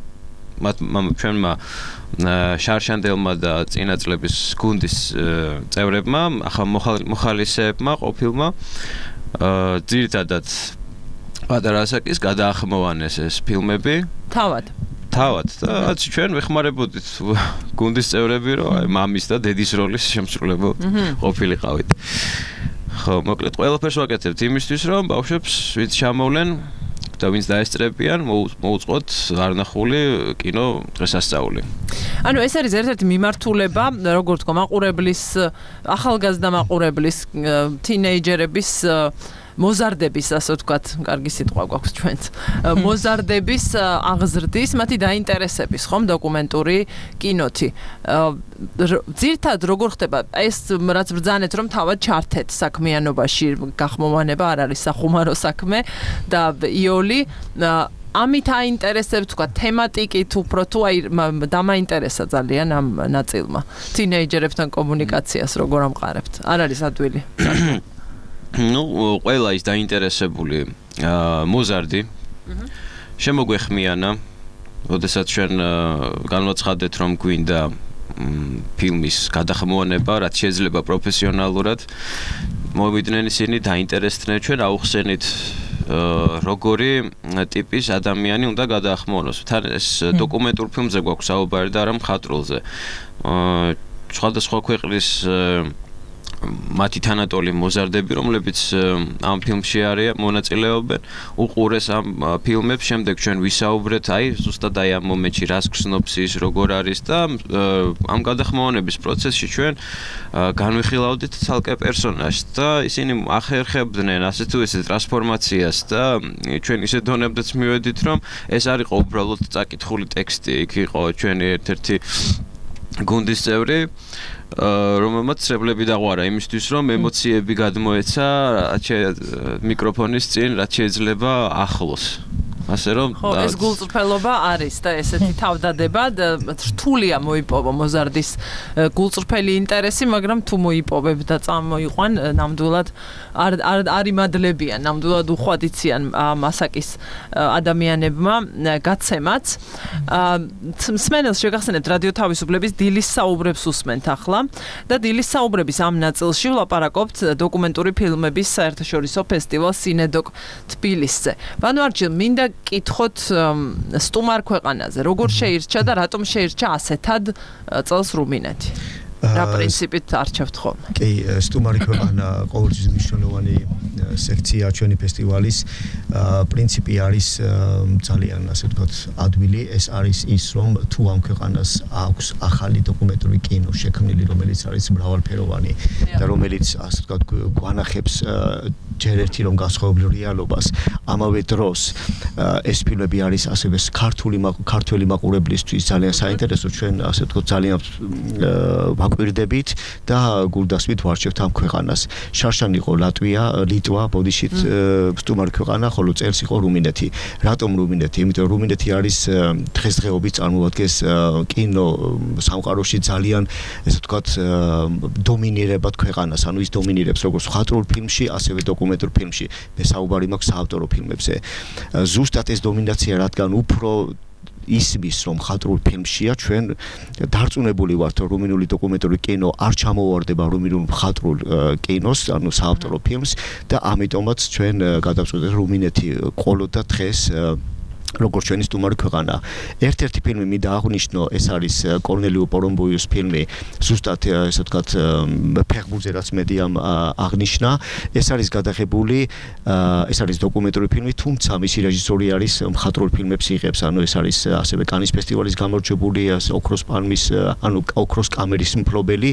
ჩვენმა შარშანდელმა და წინა წლების გუნდის წევრებმა, ახლა მოხალისეებმა ყოფილმა ძირითადად პატარა ასაკის გადაახმოვანეს ეს ფილმები. თავად. თავად და ჩვენ ვეხმარებოდით გუნდის წევრები, რომ აი მამის და დედის როლის შემსრულებელ ყოფილიყავით. ხო, მოკლედ ყველაფერს ვაკეთებთ იმისთვის, რომ ბავშვებს ვინც ჩამოვლენ და ვინც დაესწრებიან, მოუწყოთ გარნახული კინო დღესასწაული. ანუ ეს არის ერთ-ერთი მიმართულება, როგორ თქვა, მაყურებლის, ახალგაზრდა მაყურებლის, თინეიჯერების მოზარდების, ასე ვთქვათ, კარგი სიტყვა გვაქვს ჩვენც. მოზარდების აღზრდის, მათი დაინტერესების, ხომ, დოკუმენტური კინოთი. ძირთად როგორ ხდება ეს, რაც ბრძანეთ, რომ თავად ჩართეთ საქმიანობაში, გახმოვანება არ არის სახუმარო საქმე და იოლი ამით აინტერესებს, თქვა, თემატიკით უფრო თუ აი დამაინტერესა ძალიან ამ ნაწილმა. თინეიჯერებთან კომუნიკაციას როგორ ამყარებთ? არ არის ადვილი. ну, ყველა ის დაინტერესებული მოზარდი შემოგვეხმიანა, როდესაც ჩვენ განვაცხადეთ, რომ გვინდა ფილმის გადახმოვანება, რაც შეიძლება პროფესიონალურად, მოვიდნენ ისინი, დაინტერესდნენ, ჩვენ აუხსენით როგორი ტიპის ადამიანი უნდა გადაახმოვანოს. თან ეს დოკუმენტურ ფილმზე გვაქვს საუბარი და არა მხატვრულზე. სხვადასხვა ქვეყნის მათი თანატოლი მოზარდები, რომლებიც ამ ფილმში არიან, მონაწილეობენ, უყურეს ამ ფილმებს, შემდეგ ჩვენ ვისაუბრეთ, აი, ზუსტად აი ამ მომენტში რას გრძნობს ის, როგორ არის და ამ გადახმოვანების პროცესში ჩვენ განვიხილავდით ცალკე პერსონაჟს და ისინი ახერხებდნენ ასე თუ ისე ტრანსფორმაციას და ჩვენ ისე დონემდეც მივედით, რომ ეს არ იყო უბრალოდ წაკითხული ტექსტი, იქ იყო ჩვენი ერთ-ერთი გუნდის წევრი, რომელმაც წრებლები დაღვარა იმისთვის, რომ ემოციები გადმოეცა მიკროფონის წინ, რაც შეიძლება ახლოს. ასე რომ ხო, ეს გულწრფელობა არის და ესეთი თავდადება რთულია მოიპოვო მოზარდის გულწრფელი ინტერესი, მაგრამ თუ მოიპოვებ და წამოიყვან, ნამდვილად არ არ იმადლებიან, ნამდვილად უხვადიციან მასაკის ადამიანებმა გაცემაც. მსმენელს შეგახსენებთ რადიო თავისუფლების დილის საუბრებს უსმენთ ახლა და დილის საუბრების ამ ნაწილში ვლაპარაკობთ დოკუმენტური ფილმების საერთაშორისო ფესტივალ სინედოკ თბილისზე. ვანვარჯილ, მინდა კითხოთ სტუმარ ქვეყანაზე, როგორ შეირჩა და რატომ შეირჩა ასეთად წელს რუმინეთი? რა პრინციპით არჩევთ ხოლმე? კი, სტუმარი ქვეყანა ყოველთვის მნიშვნელოვანი სექცია ჩვენი ფესტივალის. პრინციპი არის ძალიან, ასე ვთქვათ, ადვილი. ეს არის ის, რომ თუ ამ ქვეყანას აქვს ახალი დოკუმენტური კინო შექმნილი, რომელიც არის მრავალფეროვანი და რომელიც, ასე ვთქვათ, გვანახებს ჯერ ერთი რომ განსხვავებულ რეალობას, ამავე დროს ეს ფილმები არის ასევე ქართული ქართველი მაყურებლისთვის ძალიან საინტერესო, ჩვენ ასე ვთქვათ, ძალიან ვაკვირდებით და გულდასმით ვარჩევთ ამ ქვეყანას. შარშან იყო ლატვია, ლიტვა, ბოდიშით სტუმარი ქვეყანა, ხოლო წელს იყო რუმინეთი. რატომ რუმინეთი? იმიტომ რომ რუმინეთი არის დღესდღეობით წარმოადგენს კინო სამყაროში ძალიან, ესე ვთქვათ, დომინირებად ქვეყანას, ანუ ის დომინირებს როგორც მხატვრულ ფილმში, ასევე დოკუმენტურ ფილმში. მე საუბარი მაქვს საავტორო ფილმებზე. ზუსტად ეს დომინაცია, რადგან უფრო ისმის, რომ მხატვრულ ფილმშია, ჩვენ დარწმუნებული ვართ, რომ რუმინული დოკუმენტური კინო არ ჩამოვარდება რუმინულ მხატვრულ კინოს, ანუ საავტორო ფილმს და ამიტომაც ჩვენ გადავწყვეტეთ რუმინეთი ყოლოდა დღეს როგორც ჩვენი სტუმარი ქვეყანა. ერთ-ერთი ფილმი მინდა აღვნიშნო, ეს არის კორნელიუ პორომბოიუს ფილმი, ზუსტად ესე ვთქვათ, ფეხბურთზე რაც მედიამ აღნიშნა. ეს არის გადაღებული, ეს არის დოკუმენტური ფილმი, თუმცა მისი რეჟისორი არის მხატვრულ ფილმებს იღებს, ანუ ეს არის ასევე კანის ფესტივალის გამარჯვებული, ოქროს პალმის, ანუ ოქროს კამერის მფლობელი,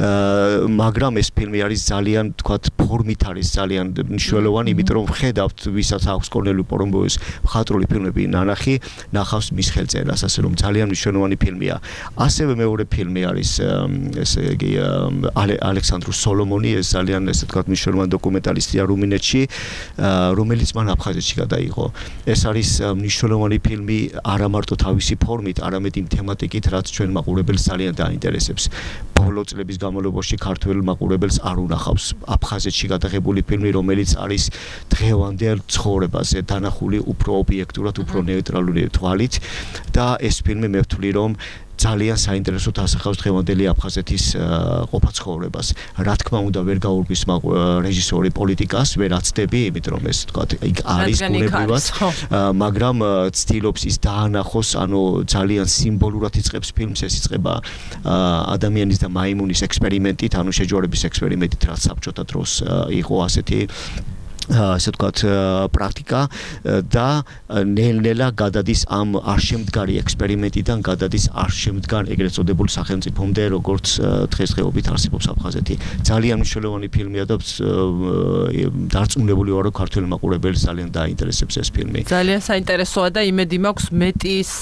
მაგრამ ეს ფილმი არის ძალიან, ვთქვათ, ფორმით არის ძალიან მნიშვნელოვანი, იმიტომ რომ ხედავთ, ვისაც აქვს კორნელიუ პორომბოიუს მხატვრული ფილმები ნანახი, ნახავს მის ხელწერას, ასე რომ ძალიან მნიშვნელოვანი ფილმია. ასევე მეორე ფილმი არის ესე იგი ალექსანდრუ სოლომონი, ეს ძალიან ესე ვთქვათ მნიშვნელოვანი დოკუმენტალისტია რუმინეთში, რომელიც მან აფხაზეთში გადაიღო. ეს არის მნიშვნელოვანი ფილმი არა მარტო თავისი ფორმით, არამედ იმ თემატიკით, რაც ჩვენ მაყურებელს ძალიან დაინტერესებს. ბოლო წლების განმავლობაში ქართველ მაყურებელს არ უნახავს აფხაზეთში გადაღებული ფილმი, რომელიც არის დღევანდელ ცხოვრებაზე დანახული უფრო ობიექტურად, უფრო ნეიტრალური თვალით და ეს ფილმი მე ვთვლი რომ ძალიან საინტერესოდ ასახავს დღევანდელი აფხაზეთის ყოფა ცხოვრებას. რა თქმა უნდა ვერ გაურბის რეჟისორი პოლიტიკას, ვერ აცდები, იმიტომ რომ ეს თქვა იქ არის ბუნებრივად, მაგრამ ცდილობს ის დაანახოს, ანუ ძალიან სიმბოლურად იწყებს ფილმს, ეს იწყება ადამიანის და მაიმუნის ექსპერიმენტით, ანუ შეჯვარების ექსპერიმენტით, რაც საბჭოთა დროს იყო ასეთი ასე ვთქვათ პრაქტიკა და ნელ-ნელა გადადის ამ არშემდგარი ექსპერიმენტიდან გადადის არშემდგარ ეგრეთ წოდებულ სახელმწიფომდე, როგორც დღესდღეობით არსებობს აფხაზეთი. ძალიან მნიშვნელოვანი ფილმია და დარწმუნებული ვარ, რომ ქართველ მაყურებელს ძალიან დაინტერესებს ეს ფილმი. ძალიან საინტერესოა და იმედი მაქვს მეტის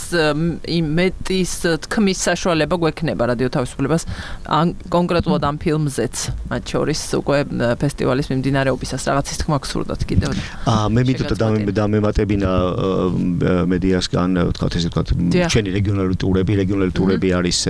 მეტის თქმის საშუალება გვექნება რადიო თავისუფლებას კონკრეტულად ამ ფილმზეც, მათ შორის უკვე ფესტივალის მიმდინარეობისას რაღაცის თქმა გსურდათ კიდევ. აა მე მითხრა და მემატებინა მედიასგან, ვთქვათ ესე ვთქვათ, ჩვენი რეგიონალური ტურები, რეგიონალური ტურები არის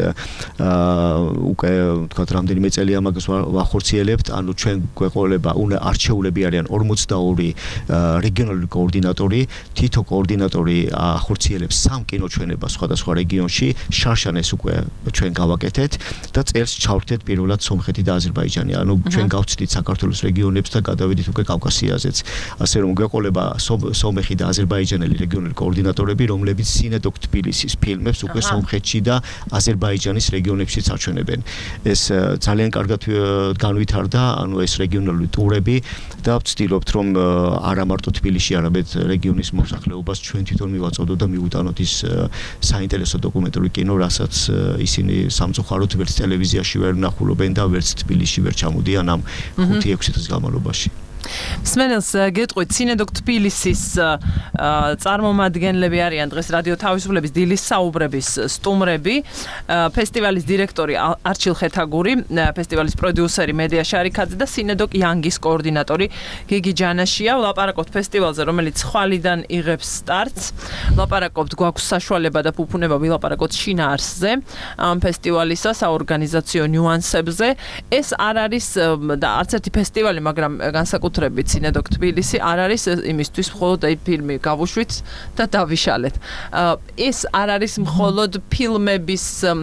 აა უკვე ვთქვათ რამდენიმე წელია მაგას ვახორციელებთ, ანუ ჩვენ გვეყოლება, უნდა არჩეულები არიან ორმოცდაორი რეგიონალური კოორდინატორი, თითო კოორდინატორი ახორციელებს სამ კინოჩვენებას სხვადასხვა რეგიონში, შარშანეს უკვე ჩვენ გავაკეთეთ და წელს ჩავრდეთ პირველად სომხეთი და აზერბაიჯანი, ანუ ჩვენ გავცდით საქართველოს რეგიონებს და გადავედით უკვე კავკასიაზეც. ასე რომ გვეყოლება სომეხი და აზერბაიჯანელი რეგიონული კოორდინატორები, რომლებიც სინედოკ თბილისის ფილმებს უკვე სომხეთში და აზერბაიჯანის რეგიონებშიც აჩვენებენ. ეს ძალიან კარგად განვითარდა, ანუ ეს რეგიონალური ტურები და ვცდილობთ, რომ არა მარტო თბილისში, არამედ რეგიონის მოსახლეობას ჩვენ თვითონ მივაწოდოთ და მივუტანოთ ის საინტერესო დოკუმენტური კინო, რასაც ისინი სამწუხაროდ ვერც ტელევიზიაში ვერ ნახულობენ და ვერც თბილისში ვერ ჩამოდიან ამ ხუთი ექვსი წლის განმავლობაში. სმენელს გეტყვით, სინედოკ თბილისის წარმომადგენლები არიან დღეს რადიო თავისუფლების დილის საუბრების სტუმრები, ფესტივალის დირექტორი არჩილ ხეთაგური, ფესტივალის პროდიუსერი მედია შარიქაძე და სინედოკ იანგის კოორდინატორი გიგი ჯანაშია. ვლაპარაკობთ ფესტივალზე, რომელიც ხვალიდან იღებს სტარტს. ვლაპარაკობთ, გვაქვს საშუალება და ფუფუნება ვილაპარაკოთ შინაარსზე, ამ ფესტივალისა საორგანიზაციო ნიუანსებზე. ეს არ არის და არც ერთი ფესტივალი, მაგრამ განსაკუთრებით სინედოკ თბილისი არ არის იმისთვის მხოლოდ აი ფილმი გავუშვით და დავიშალეთ. ეს არ არის მხოლოდ ფილმების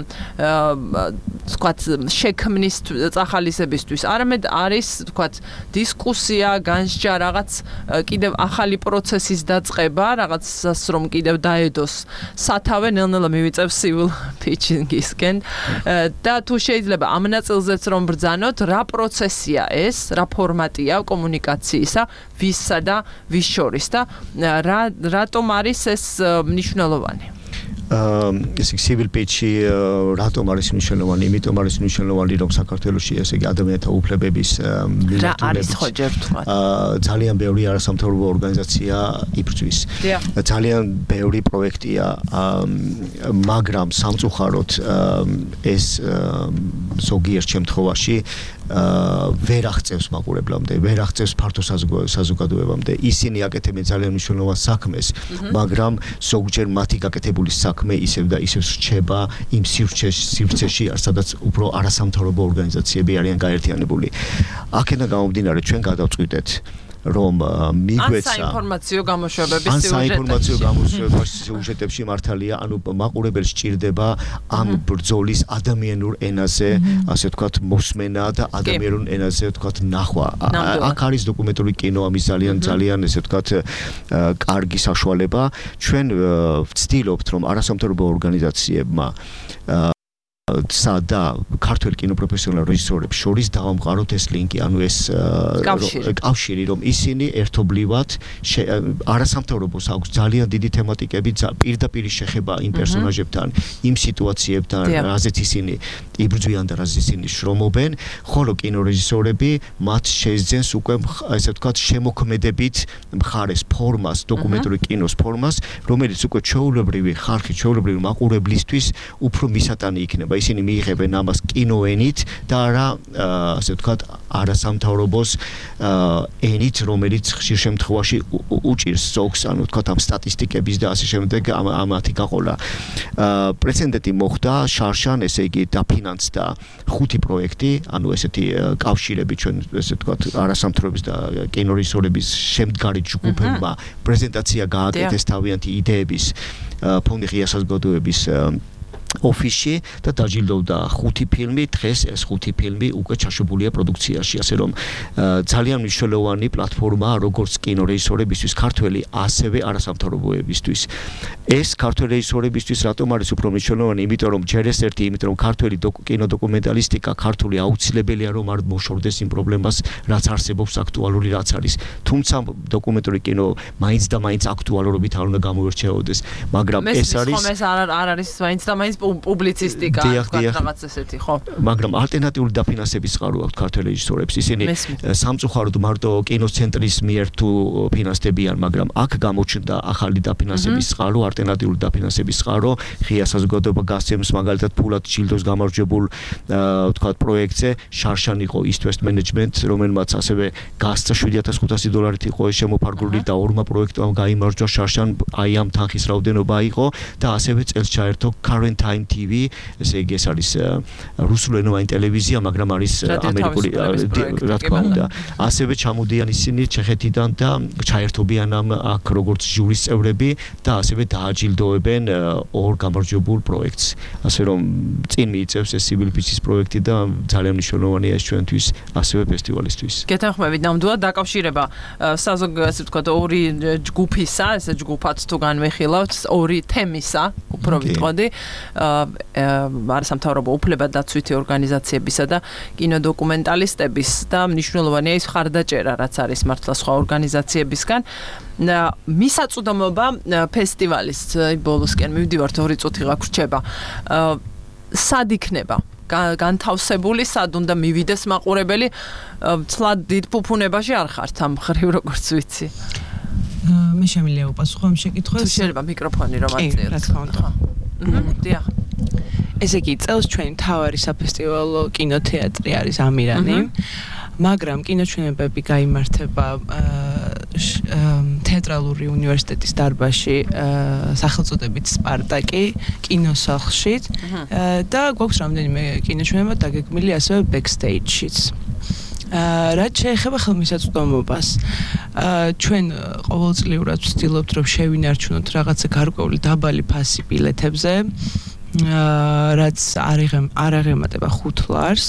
თქვათ შექმნის წახალისებისთვის, არამედ არის თქვათ დისკუსია, განსჯა, რაღაც კიდევ ახალი პროცესის დაწყება, რაღაცას რომ კიდევ დაედოს სათავე, ნელ-ნელა მივიწევ civil pitching-ისკენ და თუ შეიძლება ამ ნაწილზეც რომ ბრძანოთ, რა პროცესია ეს, რა ფორმატია კომუნიკაციისა, ვისა და ვის შორის და რატომ არის ეს მნიშვნელოვანი? ეს civil pitch-ი რატომ არის მნიშვნელოვანი? იმიტომ არის მნიშვნელოვანი, რომ საქართველოში ესე იგი ადამიანთა უფლებების მიმართულებით ძალიან ბევრი არასამთავრობო ორგანიზაცია იბრძვის. ძალიან ბევრი პროექტია, მაგრამ სამწუხაროდ ეს ზოგიერთ შემთხვევაში ვერ აღწევს მაყურებლამდე, ვერ აღწევს ფართო საზოგადოებამდე. ისინი აკეთებენ ძალიან მნიშვნელოვან საქმეს, მაგრამ ზოგჯერ მათი გაკეთებული საქმე ისევ და ისევ რჩება იმ სივრცეში, სადაც უფრო არასამთავრობო ორგანიზაციები არიან გაერთიანებული. აქედან გამომდინარე, ჩვენ გადავწყვიტეთ რომ მიგვეცა ან საინფორმაციო გამოშვებების სიუჟეტებში ან საინფორმაციო გამოშვებების სიუჟეტებში მართალია ანუ მაყურებელს სჭირდება ამ ბრძოლის ადამიანურ ენაზე ასე ვთქვათ მოსმენა და ადამიანურ ენაზე ვთქვათ ნახვა აქ არის დოკუმენტური კინო ამის ძალიან ძალიან ესე ვთქვათ კარგი საშუალება ჩვენ ვცდილობთ რომ არასამთავრობო ორგანიზაციებმა სადა ქართული კინოპროფესიონალ რეჟისორებს შორის დავამყაროთ ეს ლინკი, ანუ ეს კავშირი, რომ ისინი ერთობლივად არასამთავრობოს აქვს ძალიან დიდი თემატიკები, პირდაპირ შეხება იმ პერსონაჟებთან, იმ სიტუაციებთან, რაზეც ისინი იბრძვიან და რაზეც ისინი შრომობენ, ხოლო კინორეჟისორები მათ შეეძენს უკვე ესე ვთქვათ შემოქმედებით მხარეს ფორმას, დოკუმენტური კინოს ფორმას, რომელიც უკვე ჩვეულებრივი ხალხი, ჩვეულებრივი მაყურებლისთვის უფრო მისატანი იქნება. ისინი მიიღებენ ამას კინოენით და არა ასე ვთქვათ არასამთავრობოს ენით, რომელიც ხშირ შემთხვევაში უჭირს ზოგს, ანუ ვთქვათ ამ სტატისტიკების და ასე შემდეგ ამათი გაყოლა. პრეცედენტი მოხდა შარშან, ესე იგი დაფინანსდა ხუთი პროექტი, ანუ ესეთი კავშირები ჩვენ ესე ვთქვათ არასამთავრობის და კინორეჟისორების შემდგარი ჯგუფებმა პრეზენტაცია გააკეთეს თავიანთი იდეების ფონდი ღია საზოგადოების ოფისში და დაჯილდოვდა ხუთი ფილმი, დღეს ეს ხუთი ფილმი უკვე ჩაშვებულია პროდუქციაში, ასე რომ ძალიან მნიშვნელოვანი პლატფორმაა როგორც კინორეჟისორებისთვის ქართველი, ასევე არასამთავრობოებისთვის. ეს ქართველი რეჟისორებისთვის რატომ არის უფრო მნიშვნელოვანი? იმიტომ რომ ჯერ ეს ერთი, იმიტომ რომ ქართველი კინოდოკუმენტალისტიკა ქართული აუცილებელია რომ არ მოშორდეს იმ პრობლემას, რაც არსებობს აქტუალური რაც არის. თუმცა დოკუმენტური კინო მაინც და მაინც აქტუალურობით არ უნდა გამოირჩეოდეს, მაგრამ ეს არის ეს არ არის მაინც და მაინც პუბლიცისტიკა, რაღაც ესეთი, ხო? მაგრამ ალტერნატიული დაფინანსების წყარო აქვს ქართველ რეჟისორებს. ისინი სამწუხაროდ მარტო კინოცენტრის მიერ თუ ფინანსდებიან, მაგრამ აქ გამოჩნდა ახალი დაფინანსების წყარო, ალტერნატიული დაფინანსების წყარო, ღია საზოგადოება გასცემს მაგალითად ფულად ჯილდოს გამარჯვებულ ვთქვათ პროექტზე, შარშან იყო East West Management, რომელმაც ასევე გასცა შვიდი ათას ხუთასი დოლარით იყო ეს შემოფარგლული და ორმა პროექტმა გაიმარჯვა შარშან, აი ამ თანხის რაოდენობა იყო და ასევე წელს ჩაერთო Current Time ტი ვი, ესე იგი ეს არის რუსულენოვანი ტელევიზია, მაგრამ არის ამერიკული, რა თქმა უნდა. ასევე ჩამოდიან ისინი ჩეხეთიდან და ჩაერთობიან ამ აქ როგორც ჟურის წევრები და ასევე დააჯილდოებენ ორ გამარჯვებულ პროექტს. ასე რომ წინ მიიწევს ეს სიბილფისის პროექტი და ძალიან მნიშვნელოვანია ეს ჩვენთვის, ასევე ფესტივალისთვის. გეთანხმებით, ნამდვილად დაკავშირება საზოგადო, ასე ვთქვათ, ორი ჯგუფისა, ესე ჯგუფად თუ განვიხილავთ, ორი თემისა, უფრო ვიტყოდი. არასამთავრობო უფლებადაცვითი ორგანიზაციებისა და კინოდოკუმენტალისტების და მნიშვნელოვანია ის ხარდაჭერა, რაც არის მართლა სხვა ორგანიზაციებისგან. მისაწვდომობა ფესტივალის ბოლოსკენ მივდივართ, ორი წუთი გაგვრჩება. სად იქნება განთავსებული, სად უნდა მივიდეს მაყურებელი? ცლად დიდ ფუფუნებაში არ ხართ ამ ხრივ როგორც ვიცი. მე შემიძლია უპასუხო ამ შეკითხვას? თუ შეიძლება მიკროფონი რომ აწიოთ. რა თქმა უნდა. დიახ. ესე იგი, წელს ჩვენი მთავარი საფესტივალო კინოთეატრი არის ამირანი, მაგრამ კინოჩვენებები გაიმართება თეატრალური უნივერსიტეტის დარბაზში, სახელწოდებით სპარტაკი, კინოსახლში და გვაქვს რამდენიმე კინოჩვენება დაგეგმილი ასევე backstage-შიც. რაც შეეხება ხელმისაწვდომობას, ჩვენ ყოველწლიურად ვცდილობთ რომ შევინარჩუნოთ რაღაცა გარკვეული დაბალი ფასი ბილეთებზე, რაც არ აღემატება ხუთ ლარს.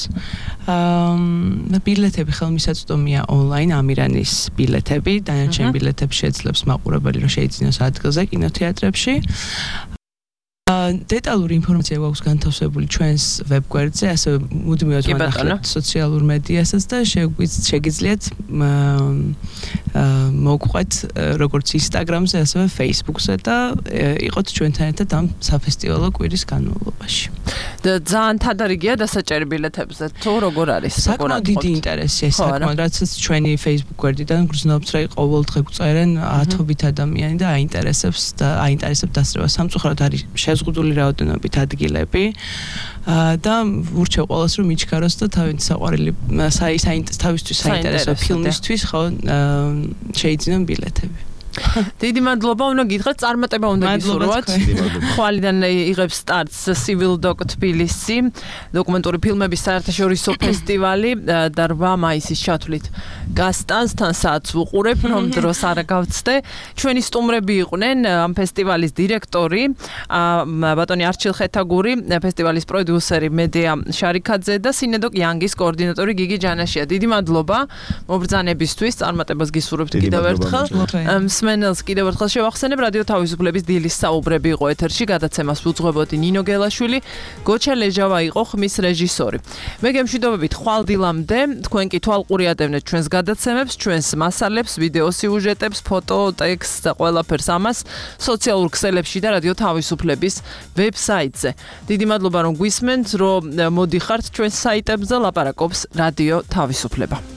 ბილეთები ხელმისაწვდომია ონლაინ ამირანის ბილეთები, დანარჩენ ბილეთებს შეძლებს მაყურებელი რომ შეიძინოს ადგილზე კინოთეატრებში. დეტალური ინფორმაცია გვაქვს განთავსებული ჩვენს ვებგვერდზე, ასევე მუდმივად ვანახავთ სოციალურ მედიასაც და შეგიძლიათ მოგყვეთ როგორც Instagram-ზე, ასევე Facebook-ზე და იყოთ ჩვენთან ერთად ამ საფესტივალო კვირის განმავლობაში. და ძალიან თადარიგია დასაჭერი ბილეთებზე, თუ როგორ არის? საკმაოდ დიდი ინტერესია, საკმაოდ, რაც ჩვენი Facebook გვერდიდან გრძნობთ, რა ყოველ დღე გვწერენ ათობით ადამიანი და აინტერესებს და აინტერესებს დასწრება. სამწუხაროდ არის შეზღუდული რაოდენობით ადგილები და ვურჩევ ყველას რომ მიჩქაროს და თავის საყვარელი თავისთვის საინტერესო ფილმისთვის ხო შეიძინონ ბილეთები. დიდი მადლობა, უნდა გითხრათ, წარმატება უნდა გისურვოთ. ხვალიდან იღებს სტარტს Civil Doc თბილისი, დოკუმენტური ფილმების საერთაშორისო ფესტივალი და რვა მაისის ჩათვლით გასტანს, თან საათს ვუყურებ, რომ დროს არ გავცდე. ჩვენი სტუმრები იყვნენ ამ ფესტივალის დირექტორი, ბატონი არჩილ ხეთაგური, ფესტივალის პროდიუსერი მედია შარიქაძე და Cinedok Young-ის კოორდინატორი გიგი ჯანაშია. დიდი მადლობა მობრძანებისთვის, წარმატებას გისურვებთ კიდევ ერთხელ. მსმენელს კიდევ ერთხელ შევახსენებ, რადიო თავისუფლების დილის საუბრები იყო ეთერში, გადაცემას უძღვებოდი ნინო გელაშვილი, გოჩა ლეჟავა იყო ხმის რეჟისორი. მე გემშვიდობებით ხვალდილამდე, თქვენ კი თვალყურიადევნეთ ჩვენს გადაცემებს, ჩვენს მასალებს, ვიდეო სიუჟეტებს, ფოტო, ტექსტს და ყველაფერს ამას სოციალურ ქსელებში და რადიო თავისუფლების ვებსაიტზე. დიდი მადლობა რომ გვისმენთ, რომ მოდიხართ ჩვენს საიტებზე, ლაპარაკობს რადიო თავისუფლება.